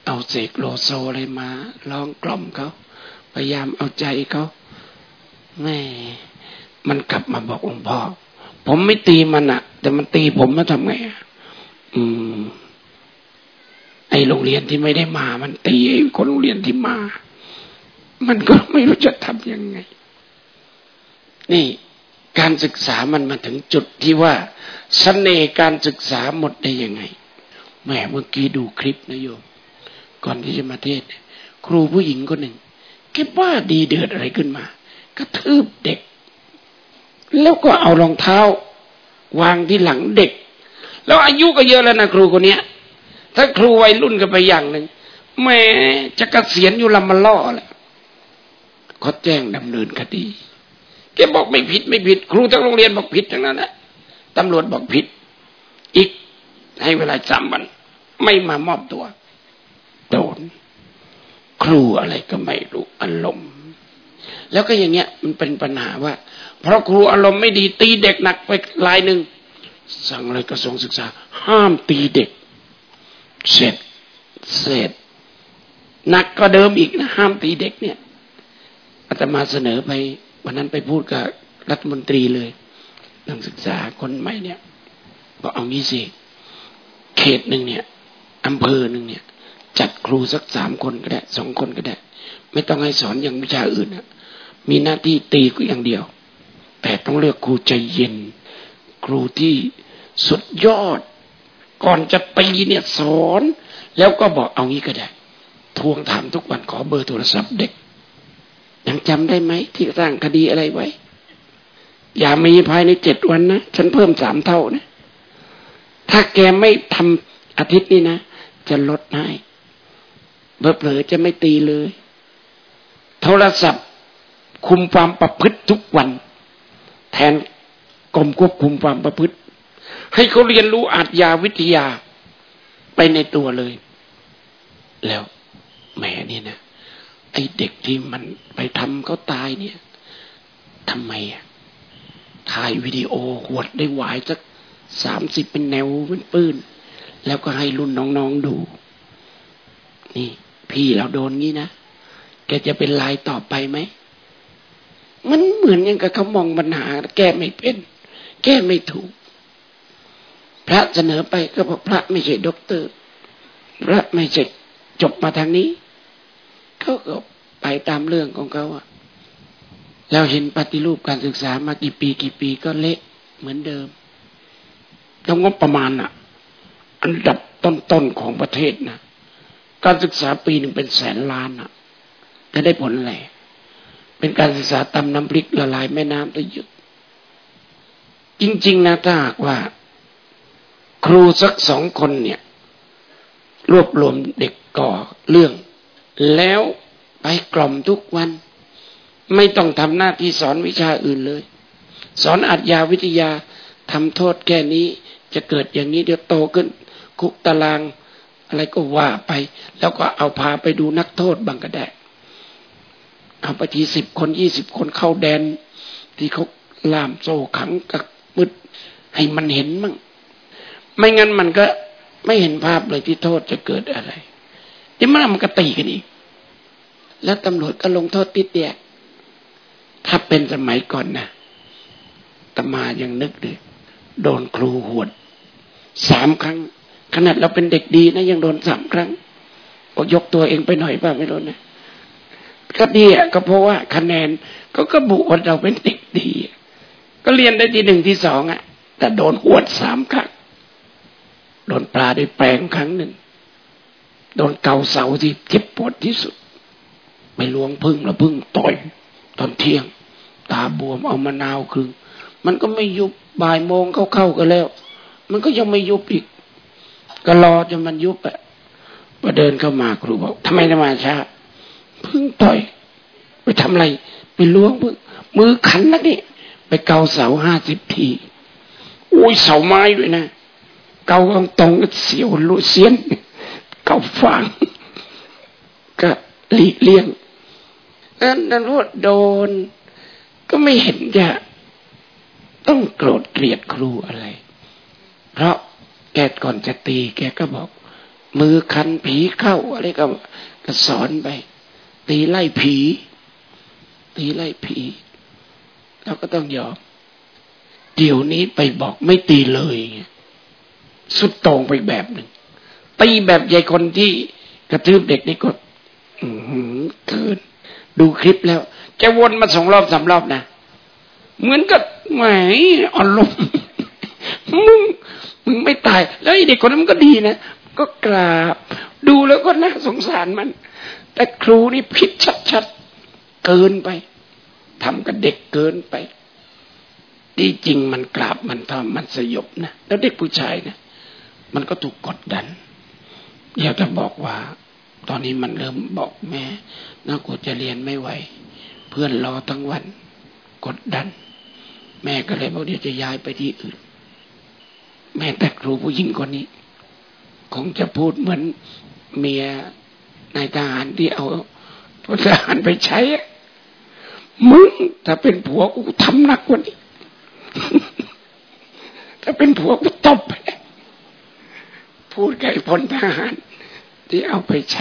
เอาเสกโลโซอะไรมาร้องกล่อมเขาพยายามเอาใจเขาแม่มันกลับมาบอกหลวงพ่อผมไม่ตีมันอะแต่มันตีผมมาทำไงอะอืมไอโรงเรียนที่ไม่ได้มามันตีไอ้คนโรงเรียนที่มามันก็ไม่รู้จะทำยังไงนี่การศึกษามันมาถึงจุดที่ว่าเสน่ห์การศึกษาหมดได้ยังไงแหมเมื่อกี้ดูคลิปนะโยมก่อนที่จะมาเทศครูผู้หญิงคนหนึ่งแกว่าดีเดือดอะไรขึ้นมากระทืบเด็กแล้วก็เอารองเท้าวางที่หลังเด็กแล้วอายุก็เยอะแล้วนะครูคนเนี้ยถ้าครูวัยรุ่นก็ไปอย่างหนึ่งแม่จะเกษียณอยู่ลำมะล่อแล้วเขาแจ้งดำเนินคดีแกบอกไม่ผิดไม่ผิดครูทั้งโรงเรียนบอกผิดทั้งนั้นแหละตำรวจบอกผิดอีกให้เวลาสามวันไม่มามอบตัวโดนครูอะไรก็ไม่รู้อารมณ์แล้วก็อย่างเงี้ยมันเป็นปัญหาว่าเพราะครูอารมณ์ไม่ดีตีเด็กหนักไปรายหนึ่งสั่งเลยกระทรวงศึกษาห้ามตีเด็กเสร็จเสร็จหนักก็เดิมอีกนะห้ามตีเด็กเนี่ยอาตมาเสนอไปวันนั้นไปพูดกับรัฐมนตรีเลยเรื่องศึกษาคนใหม่เนี่ยบอกเอางี้สิเขตหนึ่งเนี่ยอำเภอหนึ่งเนี่ยจัดครูสักสามคนก็ได้สองคนก็ได้ไม่ต้องให้สอนอย่างวิชาอื่นนะมีหน้าที่ตีก็อย่างเดียวแต่ต้องเลือกครูใจเย็นครูที่สุดยอดก่อนจะตีเนี่ยสอนแล้วก็บอกเอางี้ก็ได้ทวงถามทุกวันขอเบอร์โทรศัพท์เด็กยังจำได้ไหมที่สร้างคดีอะไรไว้อย่ามีภายในเจ็ดวันนะฉันเพิ่มสามเท่านะถ้าแกไม่ทำอาทิตย์นี้นะจะลดให้เผลอๆจะไม่ตีเลยโทรศัพท์คุมความประพฤติทุกวันแทนกรมควบคุมความประพฤติให้เขาเรียนรู้อาชญาวิทยาไปในตัวเลยแล้วแหมนี่นะไอ้เด็กที่มันไปทำเขาตายเนี่ยทำไมอ่ะถ่ายวิดีโอหวดได้หวายสักสามสิบเป็นแนวเป็นปื้นแล้วก็ให้รุ่นน้องๆดูนี่พี่เราโดนงี้นะแกจะเป็นลายต่อไปไหมมันเหมือนอย่างกับเขามองปัญหาแก้ไม่เป็นแก้ไม่ถูกพระเสนอไปก็เพราะพระไม่ใช่ด็อกเตอร์พระไม่ใช่จบมาทางนี้เขาก็ไปตามเรื่องของเขาอะเราเห็นปฏิรูปการศึกษามากี่ปีกี่ปีก็เละเหมือนเดิมต้องงบประมาณอะอันดับต้นๆของประเทศนะการศึกษาปีหนึ่งเป็นแสนล้านอะจะได้ผลอะไรเป็นการศึกษาตำน้ำพริกละลายแม่น้ำได้หยุดจริงๆนะถ้าหากว่าครูสักสองคนเนี่ยรวบรวมเด็กก่อเรื่องแล้วไปกล่อมทุกวันไม่ต้องทำหน้าที่สอนวิชาอื่นเลยสอนอาชญาวิทยาทำโทษแค่นี้จะเกิดอย่างนี้เดี๋ยวโตขึ้นคุกตารางอะไรก็ว่าไปแล้วก็เอาพาไปดูนักโทษบังก็ได้เอาไปทีสิบคนยี่สิบคนเข้าแดนที่เขาล่ามโซ่ขังกับมืดให้มันเห็นมั่งไม่งั้นมันก็ไม่เห็นภาพเลยที่โทษจะเกิดอะไรเดี๋ยวมันมันก็ตีกันอีกแล้วตำรวจก็ลงโทษติดเดียถ้าเป็นสมัยก่อนนะตมายังนึกเลยโดนครูหวดสามครั้งขนาดเราเป็นเด็กดีนะยังโดนสามครั้งก็ยกตัวเองไปหน่อยป่ะไม่รู้นะก็ดีอ่ะก็เพราะว่าคะแนนก็ก็บุว่าเราเป็นเด็กดีก็เรียนได้ที่หนึ่งที่สองอ่ะแต่โดนหวดสามครั้งโดนปลาด้วยแปลงครั้งหนึ่งโดนเกาเสาที่เจ็บปวดที่สุดไปล้วงพึ่งแล้วพึ่งต่อยตอนเที่ยงตาบวมเอามะนาวครึ่งมันก็ไม่ยุบบ่ายโมงเข้าๆกันแล้วมันก็ยังไม่ยุบอีกก็รอจนมันยุบอ่ะพอเดินเข้ามาครูบอกทำไมจะมาช้าพึ่งต่อยไปทำอะไรไปล้วงพึ่งมือขันนะนี่ไปเกาเสาห้าสิบทีโอ้ยเสาไม้ด้วยนะเกาตรงๆเสียวลุเสียนเกาฟางก็หลีกเลี่ยงนั่นนั่นว่าโดนก็ไม่เห็นจะต้องโกรธเกลียดครูอะไรเพราะแกก่อนจะตีแกก็บอกมือคันผีเข้าอะไรก็ก็สอนไปตีไล่ผีตีไล่ผีเราก็ต้องยอมเดี๋ยวนี้ไปบอกไม่ตีเลยสุดโต่งไปแบบหนึ่งตีแบบใหญ่คนที่กระทืบเด็กนี่ก็อือเกินดูคลิปแล้วจะวนมาสองรอบสามรอบนะเหมือนกับแหมอ่อนลมมึงมึงไม่ตายแล้วไอ้เด็กคนนั้นมันก็ดีนะก็กราบดูแล้วก็น่าสงสารมันแต่ครูนี่ผิดชัดๆเกินไปทำกับเด็กเกินไปที่จริงมันกราบมันทำมันสยบนะแล้วเด็กผู้ชายนะมันก็ถูกกดดันอยากจะบอกว่าตอนนี้มันเริ่มบอกแม่น่ากลัวจะเรียนไม่ไหวเพื่อนรอทั้งวันกดดันแม่ก็เลยบอกเดี๋ยวจะย้ายไปที่อื่นแม่แต่ครูผู้หญิงคนนี้คงจะพูดเหมือนเมียนายทหารที่เอาทหารไปใช้มึงถ้าเป็นผัวกูทำหนักกว่านี้ ถ้าเป็นผัวกูตบพูดกับไอ้พลทหารที่เอาไปใช้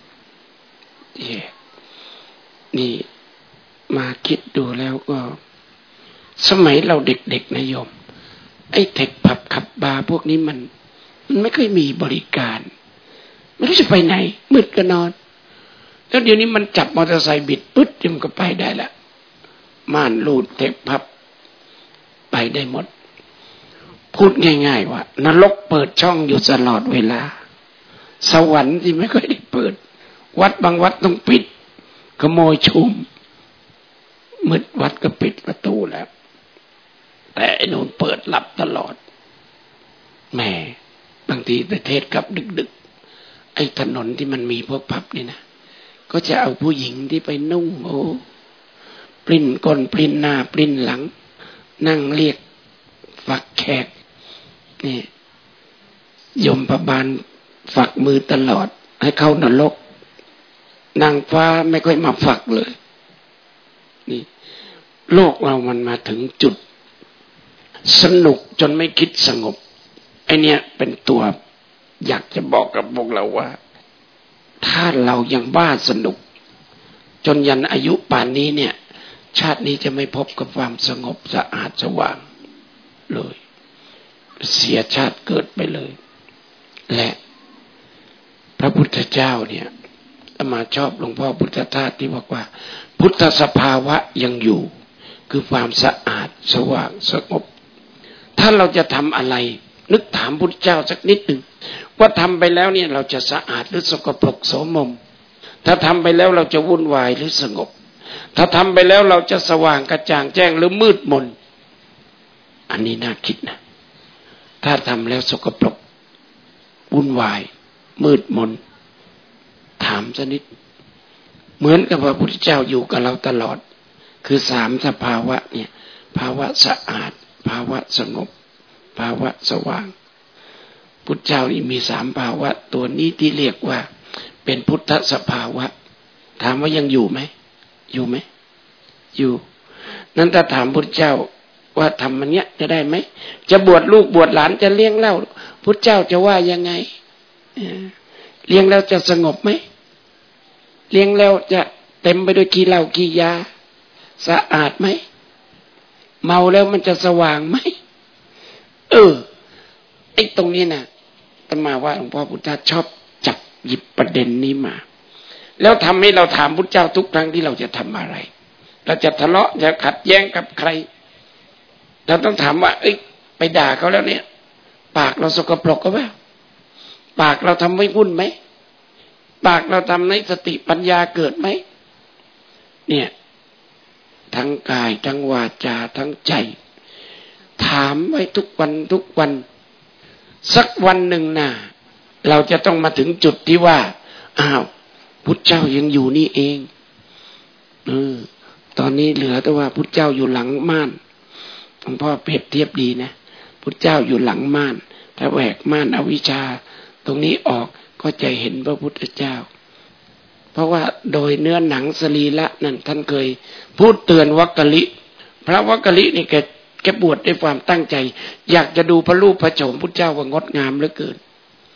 นี่มาคิดดูแล้วก็สมัยเราเด็กๆนะโยมไอ้เทคผับขับบาร์พวกนี้มันมันไม่เคยมีบริการไม่รู้จะไปไหนมืดก็นอนแล้วเดี๋ยวนี้มันจับมอเตอร์ไซค์บิดปึ๊ดมันก็ไปได้ละม่านรูดเทคผับไปได้หมดพูดง่ายๆว่านรกเปิดช่องอยู่ตลอดเวลาสวรรค์ที่ไม่ค่อยได้เปิดวัดบางวัดต้องปิดขโมยชุมมืดวัดก็ปิดประตูแล้วแต่ไอ้นู่นเปิดหลับตลอดแหมบางทีไปเทศกับดึกๆไอ้ถนนที่มันมีพวกผับนี่นะก็จะเอาผู้หญิงที่ไปนุ่งโอ้ปลิ้นก้นปลิ้นหน้าปลิ้นหลังนั่งเรียกฝักแขกนี่ยมประบาลฝักมือตลอดให้เข้านรกนางฟ้าไม่ค่อยมาฝักเลยนี่โลกเรามันมาถึงจุดสนุกจนไม่คิดสงบไอเนี้ยเป็นตัวอยากจะบอกกับพวกเราว่าถ้าเรายังบ้าสนุกจนยันอายุป่านนี้เนี่ยชาตินี้จะไม่พบกับความสงบสะอาดสว่างเลยเสียชาติเกิดไปเลยและพระพุทธเจ้าเนี่ยมาชอบหลวงพ่อพุทธทาสที่บอกว่าพุทธสภาวะยังอยู่คือความสะอาดสว่างสงบถ้าเราจะทำอะไรนึกถามพุทธเจ้าสักนิดหนึ่งว่าทำไปแล้วเนี่ยเราจะสะอาดหรือสกปรกโสมมถ้าทำไปแล้วเราจะวุ่นวายหรือสงบถ้าทำไปแล้วเราจะสว่างกระจ่างแจ้งหรือมืดมนอันนี้น่าคิดนะถ้าทำแล้วสกปรกวุ่นวายมืดมนถามสักนิดเหมือนกับพระพุทธเจ้าอยู่กับเราตลอดคือสามสภาวะเนี่ยภาวะสะอาดภาวะสงบภาวะสว่างพุทธเจ้านี่มีสามภาวะตัวนี้ที่เรียกว่าเป็นพุทธสภาวะถามว่ายังอยู่ไหมอยู่ไหมอยู่นั้นถ้าถามพุทธเจ้าว่าทำมันเนี้ยจะได้ไหมจะบวชลูกบวชหลานจะเลี้ยงเล่าพุทธเจ้าจะว่ายังไงเลี้ยงแล้วจะสงบไหมเลี้ยงแล้วจะเต็มไปด้วยขี้เหล้าขี้ยาสะอาดไหมเมาแล้วมันจะสว่างไหมเออไอ้ตรงนี้นะอาตมาว่าหลวงพ่อพุทธทาสชอบจับหยิบประเด็นนี้มาแล้วทำให้เราถามพุทธเจ้าทุกครั้งที่เราจะทำอะไรเราจะทะเลาะจะขัดแย้งกับใครเราต้องถามว่าเอ้ยไปด่าเขาแล้วเนี่ยปากเราสกปรกก็เปล่าปากเราทำไม่วุ่นไหมปากเราทำให้สติปัญญาเกิดไหมเนี่ยทั้งกายทั้งวาจาทั้งใจถามไว้ทุกวันทุกวันสักวันหนึ่งน่ะเราจะต้องมาถึงจุดที่ว่าอ้าวพุทธเจ้ายังอยู่นี่เองเออตอนนี้เหลือแต่ว่าพุทธเจ้าอยู่หลังม่านหลวงพ่อเปรียบเทียบดีนะพุทธเจ้าอยู่หลังม่านถ้าแหวกม่านอวิชชาตรงนี้ออกก็จะเห็นพระพุทธเจ้าเพราะว่าโดยเนื้อหนังสรีระนั่นท่านเคยพูดเตือนวักกะลิพระวักกะลินี่แกแกบวชด้วยความตั้งใจอยากจะดูพระรูปพระโฉมพุทธเจ้าว่างดงามเหลือเกิน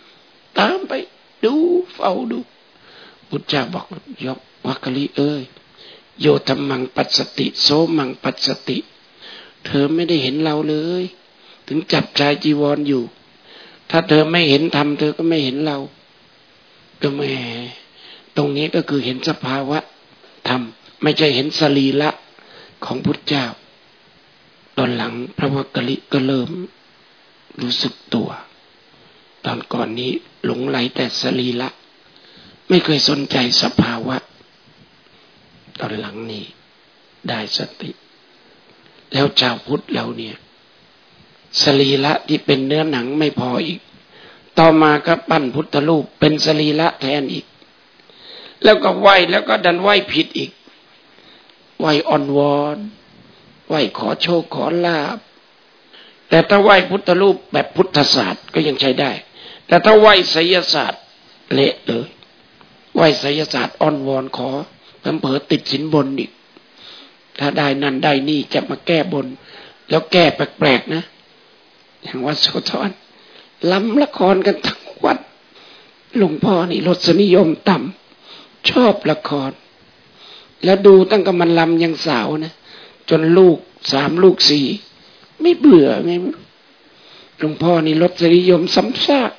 ตามไปดูเฝ้าดูพุทธเจ้าบอกยกวัคคลีเอ้ยโยธัมมังปัสสติโสมังปัสสติเธอไม่ได้เห็นเราเลยถึงจับชายจีวร อ, อยู่ถ้าเธอไม่เห็นธรรมเธอก็ไม่เห็นเราก็แม่ตรงนี้ก็คือเห็นสภาวะธรรมไม่ใช่เห็นสรีระของพุทธเจ้าตอนหลังพระวักกลิก็เริ่มรู้สึกตัวตอนก่อนนี้หลงไหลแต่สรีระไม่เคยสนใจสภาวะตอนหลังนี้ได้สติแล้วชาวพุทธเราเนี่ยสรีระที่เป็นเนื้อหนังไม่พออีกต่อมาก็ปั้นพุทธรูปเป็นสรีระแทนอีกแล้วก็ไหว้แล้วก็ดันไหว้ผิดอีกไหว้อ่อนวอนไหว้ขอโชคขอลาภแต่ถ้าไหว้พุทธรูปแบบพุทธศาสตร์ก็ยังใช้ได้แต่ถ้าไหว้ไสยศาสตร์เละเลยไหว้ไสยศาสตร์อ่อนวอนขอเพิ่มเผลอติดสินบนอีกถ้าได้นั่นได้นี่จะมาแก้บนแล้วแก้แปลกๆนะอย่างวัดโสธรล้ำละครกันทั้งวัดหลวงพ่อนี่รสนิยมต่ำชอบละครแล้วดูตั้งแต่มันลำยังสาวนะจนลูกสามลูกสี่ไม่เบื่อไงหลวงพ่อนี่รสนิยมซ้ำซาก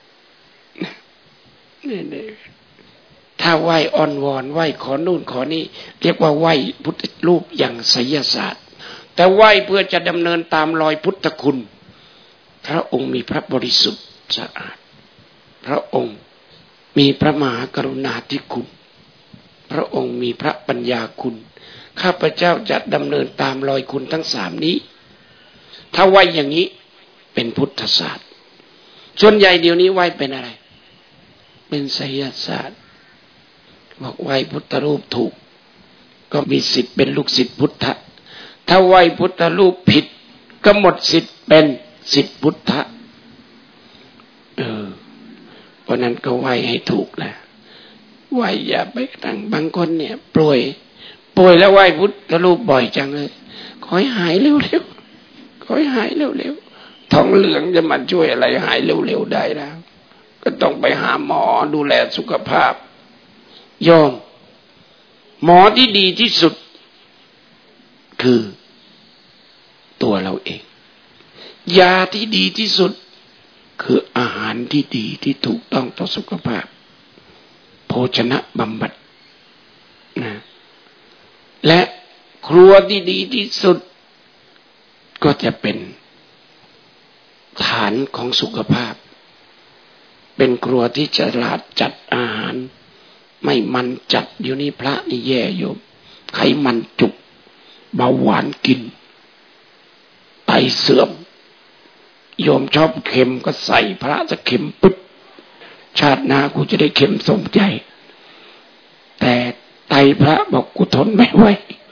นี่ถ้าไหว้อ่อนวอนไหว้ขอนู่นขอนี่เรียกว่าไหว้พุทธรูปอย่างไสยศาสตร์แต่ไหว้เพื่อจะดำเนินตามรอยพุทธคุณพระองค์มีพระบริสุทธิ์สะอาดพระองค์มีพระมหากรุณาธิคุณพระองค์มีพระปัญญาคุณข้าพเจ้าจะดำเนินตามรอยคุณทั้งสามนี้ถ้าไหว้อย่างนี้เป็นพุทธศาสตร์ส่วนใหญ่เดี๋ยวนี้ไหว้เป็นอะไรเป็นไสยศาสตร์บอกไหว้พุทธรูปถูกก็มีสิทธิ์เป็นลูกศิษย์พุทธะถ้าไหว้พุทธรูปผิดก็หมดสิทธิ์เป็นศิษย์พุทธะเออเพราะนั้นก็ไหว้ให้ถูกนะไหว้อย่าไปตั้งบางคนเนี่ยป่วยป่วยแล้วไหว้พุทธรูปบ่อยจังเลยขอให้หายเร็วๆขอให้หายเร็วๆท้องเหลืองจะมาช่วยอะไรหายเร็วๆได้แล้วก็ต้องไปหาหมอดูแลสุขภาพโยมหมอที่ดีที่สุดคือตัวเราเองยาที่ดีที่สุดคืออาหารที่ดีที่ถูกต้องต่อสุขภาพโภชนะบำบัดนะและครัวที่ดีที่สุดก็จะเป็นฐานของสุขภาพเป็นครัวที่ฉลาดจัดอาหารไม่มันจัดอยู่นี่พระนี่แย่โยมไขมันจุกเบาหวานกินไตเสื่อมโยมชอบเค็มก็ใส่พระจะเค็มปึ๊ดชาติหน้ากูจะได้เค็มสมใจแต่ไตพระบอกกูทนไม่ไหว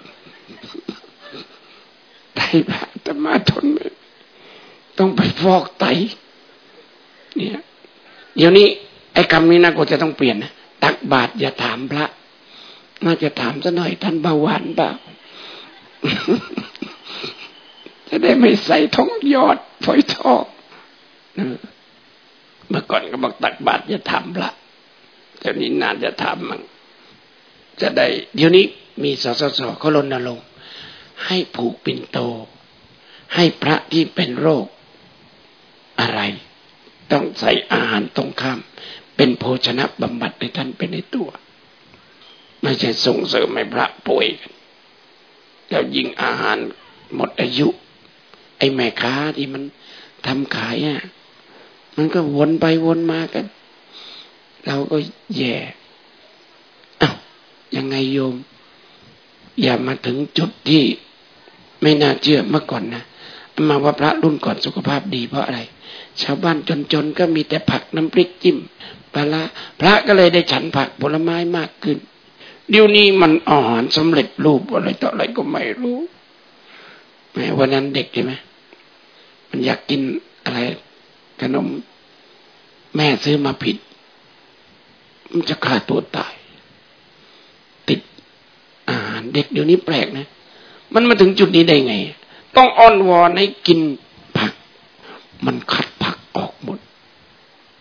ไตพระแต่มาทนไม่ต้องไปฟอกไตเนี่ยเดี๋ยวนี้ไอ้คำนี้นะกูจะต้องเปลี่ยนนะตักบาตรอย่าถามพระน่าจะถามซะหน่อยท่านเบาหวานเปล่า จะได้ไม่ใส่ท้องยอดฝอยทองเมื่อก่อนก็บอกตักบาตรอย่าถามพระเดี๋ยวนี้น่าจะถามมั่งจะได้เดี๋ยวนี้มีสสสเขารณรงค์ให้ผูกปิ่นโตให้พระที่เป็นโรคอะไรต้องใส่อาหารตรงข้ามเป็นโภชนะบำบัดในท่านเป็นในตัวไม่ใช่ส่งเสริมให้พระป่วยกันแล้วยิ่งอาหารหมดอายุไอ้แม่ค้าที่มันทำขายอ่ะมันก็วนไปวนมากันเราก็แย่อ้าวยังไงโยมอย่ามาถึงจุดที่ไม่น่าเชื่อเมื่อก่อนนะมาว่าพระรุ่นก่อนสุขภาพดีเพราะอะไรชาวบ้านจนๆก็มีแต่ผักน้ำพริกจิ้มปลาร้าพระก็เลยได้ฉันผักผลไม้มากขึ้นเดี๋ยวนี้มันอาหารสำเร็จรูปอะไรต่ออะไรก็ไม่รู้แม้วันนั้นเด็กใช่ไหมมันอยากกินอะไรขนมแม่ซื้อมาผิดมันจะฆ่าตัวตายติดอาหารเด็กเดี๋ยวนี้แปลกนะมันมาถึงจุดนี้ได้ไงต้องอ้อนวอนให้กินผักมันคัดผักออกหมดเ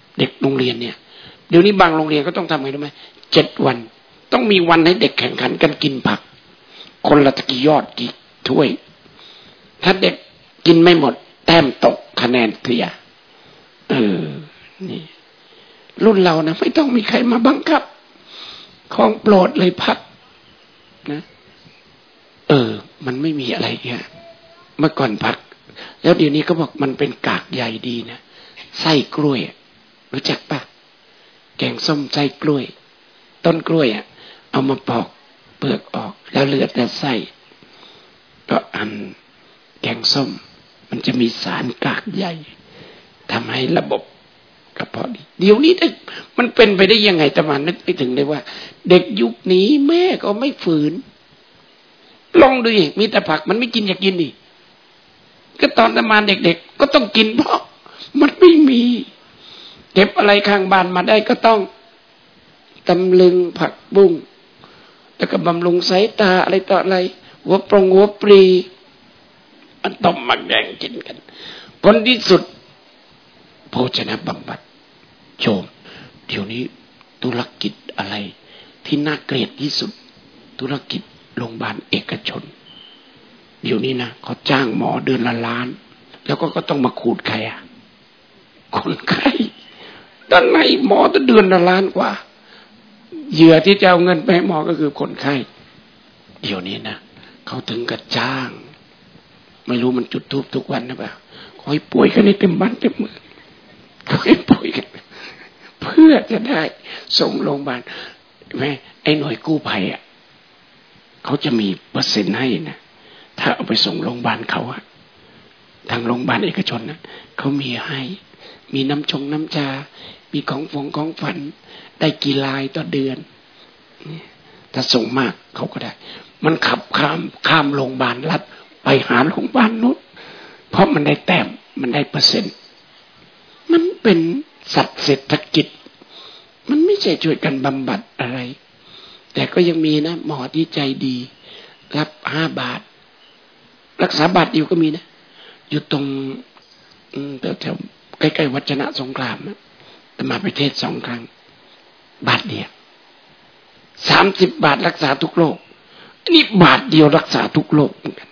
โรงเรียนเนี่ยเดี๋ยวนี้บางโรงเรียนก็ต้องทำไงรู้ไหมเจ็ดวันต้องมีวันให้เด็กแข่งขันกันกินผักคนละกี่ยอดกี่ถ้วยถ้าเด็กกินไม่หมดแต้มตกคะแนนเสียเออนี่รุ่นเรานะไม่ต้องมีใครมาบังคับของโปรดเลยพักนะเออมันไม่มีอะไรเนี่ยเมื่อก่อนพักแล้วเดี๋ยวนี้ก็บอกมันเป็นกากใยดีนะไส้กล้วยรู้จักปะแกงส้มไส้กล้วยต้นกล้วยอ่ะเอามาปอกเปลือกออกแล้วเหลือแต่ไส้ก็อันแกงส้มมันจะมีสารกากใยทำให้ระบบกระเพาะดีเดี๋ยวนี้มันเป็นไปได้ยังไงตะมันนึกไปถึงเลยว่าเด็กยุคนี้แม่ก็ไม่ฝืนลองดูดิมีแต่ผักมันไม่กินอยากกินดิก็ตอนตะมันเด็กๆก็ต้องกินเพราะมันไม่มีเก็บอะไรข้างบ้านมาได้ก็ต้องตำลึงผักบุ้งแล้วก็บำรุงสายตาอะไรต่ออะไรหัวปรงหัวปลีอันต้มหมักแดงกินกันผลที่สุดโภชนะบำบัดโจมเดี๋ยวนี้ธุรกิจอะไรที่น่าเกลียดที่สุดธุรกิจโรงพยาบาลเอกชนเดี๋ยวนี้นะเขาจ้างหมอเดือนละล้านแล้วก็ก็ต้องมาขูดใครอ่ะคนไข้ด้านในหมอจะเดือนละล้านกว่าเหยื่อที่จะเอาเงินไปให้หมอก็คือคนไข้เดี๋ยวนี้นะเขาถึงกับจ้างไม่รู้มันจุดธูปทุกวันนะเปล่าขอให้ป่วยกันให้เต็มบ้านเต็มเมืองขอให้ป่วยกันเพื่อจะได้ส่งโรงพยาบาลแม่ไอ้หน่วยกู้ภัยอ่ะเขาจะมีเปอร์เซ็นต์ให้นะถ้าเอาไปส่งโรงพยาบาลเขาอะทางโรงพยาบาลเอกชนนะเขามีให้มีน้ำชงน้ำชามีของฝงของฝันได้กี่ลายต่อเดือนถ้าส่งมากเขาก็ได้มันขับข้ามข้ามโรงพยาบาลรัฐไปหาโรงพยาบาลนู้นเพราะมันได้แต้มมันได้เปอร์เซ็นต์มันเป็นสัตว์เศรษฐกิจมันไม่ใช่ช่วยกันบำบัดอะไรแต่ก็ยังมีนะหมอที่ใจดีรับห้าบาทรักษาบาทเดียวก็มีนะอยู่ตรงแถวใกล้ๆวัชนะสงครามนะแต่มาประเทศสองครั้งบาทเดียวสามสิบบาทรักษาทุกโรคอันนี้บาทเดียวรักษาทุกโรคเหมือนกัน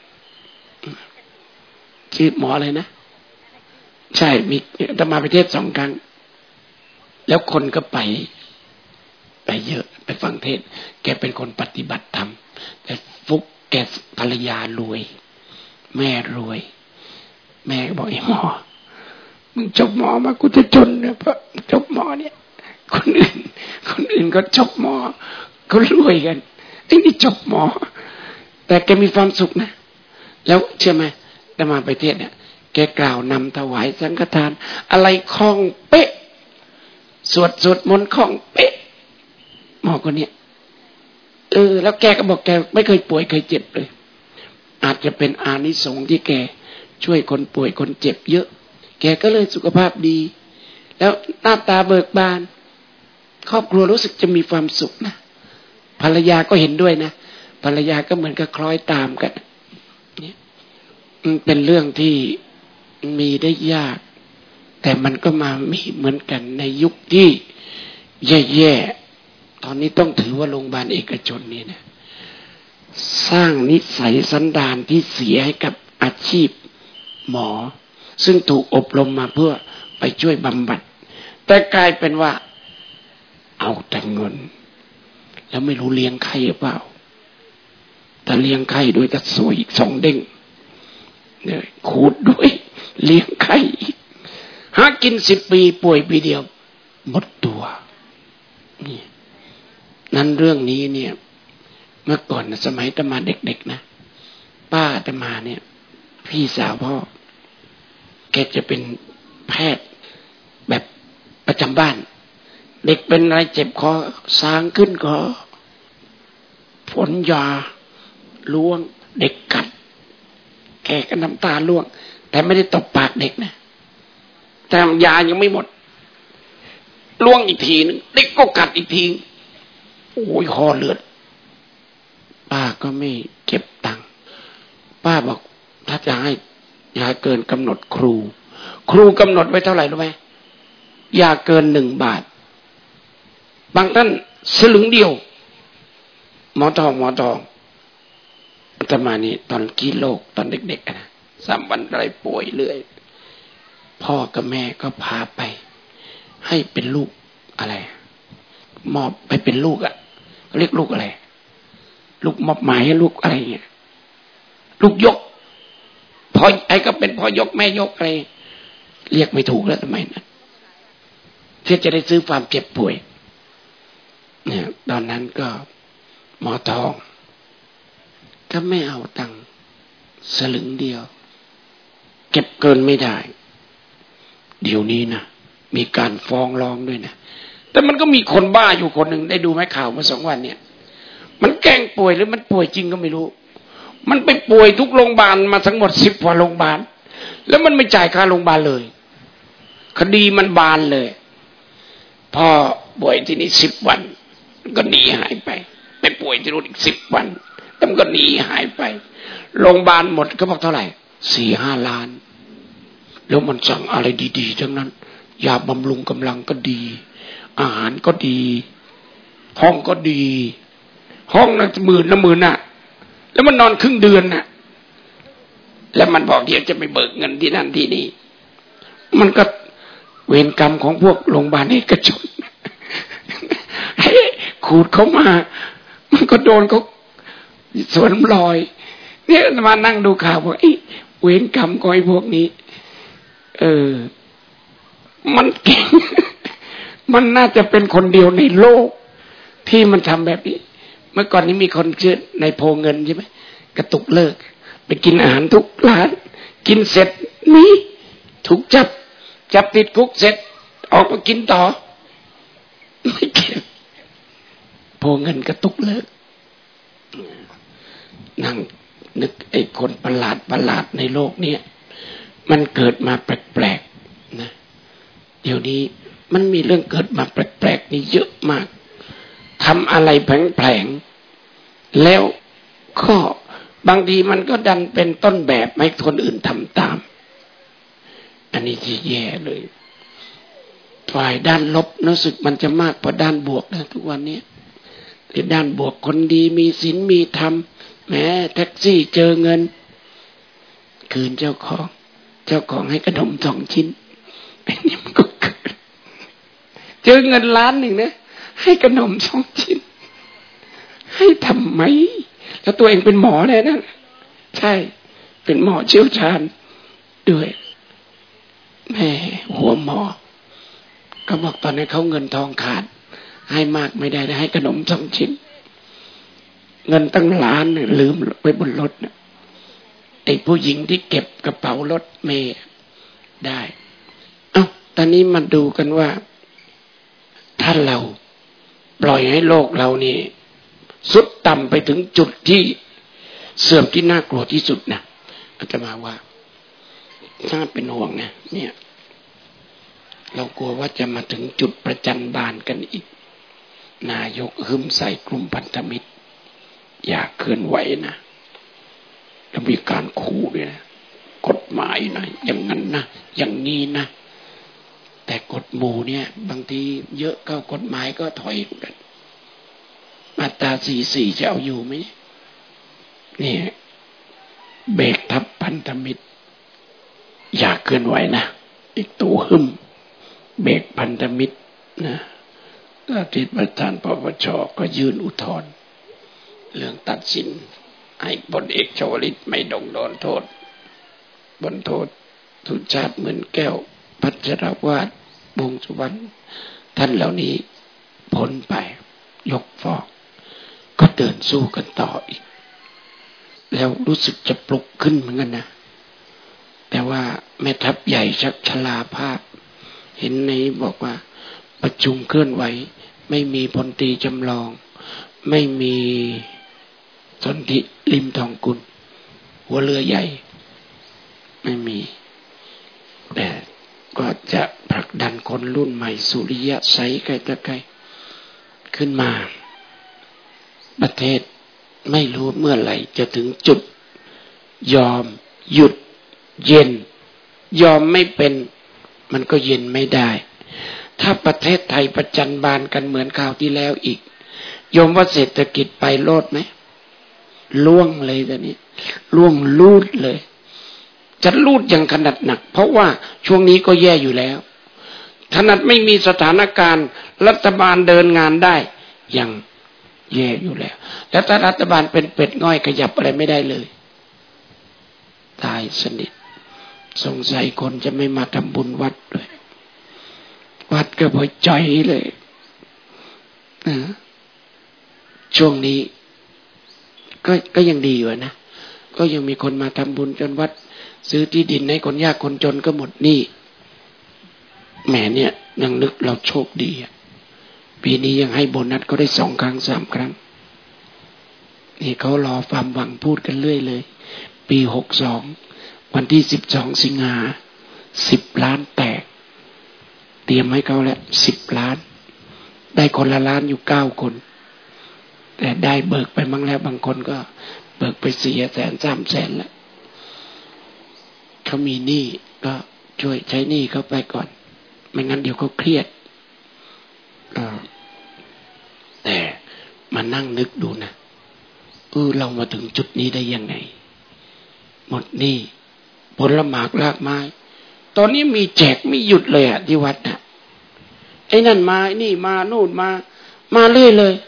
ชื่อหมออะไรนะใช่มีแต่มาประเทศสองครั้งแล้วคนก็ไปไปเยอะไปฟังเทศแกเป็นคนปฏิบัติธรรมแต่ฟุกแกภรรยารวยแม่รวยแม่ก็บอกไอ้หมอมึงจบหมอมากูจะจนเนี่ยเพราะจบหมอเนี่ยคนอื่นคนอื่นก็จบหมอก็รวยกันไอ้นี่จบหมอแต่แกมีความสุขนะแล้วเชื่อไหมแต่มาไปเทศเนี่ยแกกล่าวนำถวายสังฆทานอะไรคล่องเป๊ะสวดสวดมนต์คล่องเป๊ะหมอคนเนี้ยเออแล้วแกก็บอกแกไม่เคยป่วยเคยเจ็บเลยอาจจะเป็นอานิสงส์ที่แกช่วยคนป่วยคนเจ็บเยอะแกก็เลยสุขภาพดีแล้วหน้าตาเบิกบานครอบครัวรู้สึกจะมีความสุขนะภรรยาก็เห็นด้วยนะภรรยาก็เหมือนกับคล้อยตามกันเนี่ยเป็นเรื่องที่มีได้ยากแต่มันก็มามีเหมือนกันในยุคที่แย่ๆตอนนี้ต้องถือว่าโรงพยาบาลเอกชนนี่นะสร้างนิสัยสันดานที่เสียให้กับอาชีพหมอซึ่งถูกอบรมมาเพื่อไปช่วยบำบัดแต่กลายเป็นว่าเอาแต่เงินแล้วไม่รู้เลี้ยงใครหรือเปล่าแต่เลี้ยงใครด้วยก็สวยอีกสองเด้งเนี่ยขูดด้วยเลี้ยงใครอีกหากินสิบปีป่วยปีเดียวหมดตัวนี่นั้นเรื่องนี้เนี่ยเมื่อก่อนนะสมัยอาตมาเด็กๆนะป้าอาตมาเนี่ยพี่สาวพ่อแกจะเป็นแพทย์แบบประจำบ้านเด็กเป็นอะไรเจ็บคอสางขึ้นคอฝนยาล้วงเด็กกัดแกก็น้ำตาล่วงแต่ไม่ได้ตบปากเด็กนะแต่ยายังไม่หมดล่วงอีกทีนึงเด็กก็กัดอีกทีโอ้ยคอเลือดป้าก็ไม่เก็บตังค์ป้าบอกถ้าจะให้ยาเกินกำหนดครูครูกำหนดไว้เท่าไหร่รู้ไหมอย่าเกินหนึ่งบาทบางท่านสลึงเดียวหมอทองหมอทองอาตมานี่ตอนกี้โรคตอนเด็กๆนะสามวันไรป่วยเรื่อยพ่อกับแม่ก็พาไปให้เป็นลูกอะไรมอบไปเป็นลูกอ่ะเรียกลูกอะไรลูกมอบหมายลูกอะไรเงี้ยลูกยกพ่อไอ้ก็เป็นพ่อยกแม่ยกอะไรเรียกไม่ถูกแล้วทำไมนั้นเพื่อจะได้ซื้อความเจ็บป่วยเนี่ยตอนนั้นก็หมอทองก็ไม่เอาตังค์สลึงเดียวเก็บเกินไม่ได้เดี๋ยวนี้นะมีการฟ้องร้องด้วยนะแต่มันก็มีคนบ้าอยู่คนหนึ่งได้ดูไหมข่าวเมื่อสองวันเนี่ยมันแกล้งป่วยหรือมันป่วยจริงก็ไม่รู้มันไปป่วยทุกโรงพยาบาลมาทั้งหมดสิบกว่าโรงพยาบาลแล้วมันไม่จ่ายค่าโรงพยาบาลเลยคดีมันบานเลยพอป่วยที่นี่สิบวันก็หนีหายไปไปป่วยที่นู่นอีกสิบวันแล้วมันก็หนีหายไปโรงพยาบาลหมดก็บอกเท่าไหร่สี่ห้าล้านแล้วมันสั่งอะไรดีๆทั้งนั้นยาบำรุงกำลังก็ดีอาหารก็ดีห้องก็ดีห้องละหมื่นละหมื่นน่ะแล้วมันนอนครึ่งเดือนน่ะแล้วมันบอกเดี๋ยวจะไปเบิกเงินที่นั่นที่นี่มันก็เวรกรรมของพวกโรงพยาบาลเอกชนให้ขูดเขามามันก็โดนเขาสวนลอยเนี่ยมานั่งดูข่าวบอกไอ้เวรกรรมของไอ้พวกนี้เออมันเก่งมันน่าจะเป็นคนเดียวในโลกที่มันทำแบบนี้เมื่อก่อนนี้มีคนชื่อในโพเงินใช่ไหมกระตุกเลิกไปกินอาหารทุกร้านกินเสร็จมีถูกจับจับติดคุกเสร็จออกมากินต่อไม่เกี่ยวโพเงินกระตุกเลิกนั่งนึกไอ้คนประหลาดประหลาดในโลกนี้มันเกิดมาแปลกๆนะเดี๋ยวนี้มันมีเรื่องเกิดมาแปลกๆนี่เยอะมากทำอะไรแผลงๆแล้วก็บางทีมันก็ดันเป็นต้นแบบให้คนอื่นทำตามอันนี้ที่แย่เลยฝ่ายด้านลบรู้สึกมันจะมากกว่าด้านบวกนะทุกวันนี้ในด้านบวกคนดีมีศีลมีธรรมแม้แท็กซี่เจอเงินคืนเจ้าของเจ้าของให้ขนมสองชิ้นอันนี้มันก็เกิดเจอเงินล้านหนึ่งนะให้ขนมสองชิ้นให้ทำไมแล้วตัวเองเป็นหมอเลยนะใช่เป็นหมอเชี่ยวชาญด้วยแม่หัวหมอก็บอกตอนนี้เขาเงินทองขาดให้มากไม่ได้ให้ขนมสองชิ้นเงินตั้งล้านเนี่ยลืมไว้บนรถนะไอ้ผู้หญิงที่เก็บกระเป๋ารถเมย์ได้เอ้าตอนนี้มาดูกันว่าถ้าเราปล่อยให้โลกเรานี่สุดต่ำไปถึงจุดที่เสื่อมที่น่ากลัวที่สุดนะอาตมาว่าถ้าเป็นห่วงนะเนี่ยเรากลัวว่าจะมาถึงจุดประจันบานกันอีกนายกหึมใส่กลุ่มพันธมิตรอย่าเคลื่อนไหวนะแล้วมีการขู่ด้วยนะกฎหมายนะอย่างนั้นนะอย่างนี้นะแต่กฎหมู่เนี่ยบางทีเยอะเข้ากฎหมายก็ถอยกันมาตราสี่สี่จะเอาอยู่ไหมนี่เบรกทับพันธมิตรอย่าเคลื่อนไหวนะอีกตัวหึมเบรกพันธมิตรนะอดีตประธานปปชก็ยื่นอุทธรณ์เรื่องตัดสินให้พลเอกชวลิตไม่ดงโดนโทษบนโทษทุชาติเหมือนแก้วพัชรวาทวงศ์สุวรรณท่านเหล่านี้พ้นไปยกฟ้องก็เดินสู้กันต่ออีกแล้วรู้สึกจะปลุกขึ้นเหมือนกันนะแต่ว่าแม่ทัพใหญ่ชักชราภาพเห็นในบอกว่าประชุมเคลื่อนไหวไม่มีพลตรีจำลองไม่มีสนธิริมทองกุลหัวเรือใหญ่ไม่มีแต่ก็จะผลักดันคนรุ่นใหม่สุริยะไสยใกล้ตะไกลขึ้นมาประเทศไม่รู้เมื่อไหร่จะถึงจุดยอมหยุดเย็นยอมไม่เป็นมันก็เย็นไม่ได้ถ้าประเทศไทยประจันบานกันเหมือนคราวที่แล้วอีกโยมว่าเศรษฐกิจไปโลดไหมล่วงเลยตอนนี้ล่วงลูดเลยจะลูดอย่างขนาดหนักเพราะว่าช่วงนี้ก็แย่อยู่แล้วขนาดไม่มีสถานการณ์รัฐบาลเดินงานได้ยังแย่อยู่แล้วแล้วถ้ารัฐบาลเป็นเป็ดง่อยขยับอะไรไม่ได้เลยตายสนิทสงสัยคนจะไม่มาทำบุญวัดด้วยวัดก็พอใจเลยนะช่วงนี้ก็ก็ยังดีอยู่นะก็ยังมีคนมาทำบุญจนวัดซื้อที่ดินให้คนยากคนจนก็หมดหนี้แหมเนี่ยยังนึกเราโชคดีอ่ะปีนี้ยังให้โบนัสก็ได้สองครั้งสามครั้งนี่เขารอความหวังพูดกันเรื่อยเลยปีหกสองวันที่สิบสองสิงหาสิบล้านแตกเตรียมให้เขาแล้วสิบล้านได้คนละล้านอยู่เก้าคนแต่ได้เบิกไปมั่งแล้วบางคนก็เบิกไปสี่แสนสามแสนแล้วเขามีหนี้ก็ช่วยใช้หนี้เขาไปก่อนไม่งั้นเดี๋ยวเขาเครียดแต่มานั่งนึกดูนะเออเรามาถึงจุดนี้ได้ยังไงหมดหนี้ผลหมากรากไม้ตอนนี้มีแจกไม่หยุดเลยอะที่วัดน่ะไอ้นั่นมาไอ้นี่มาโน่นมามาเรื่อยเลย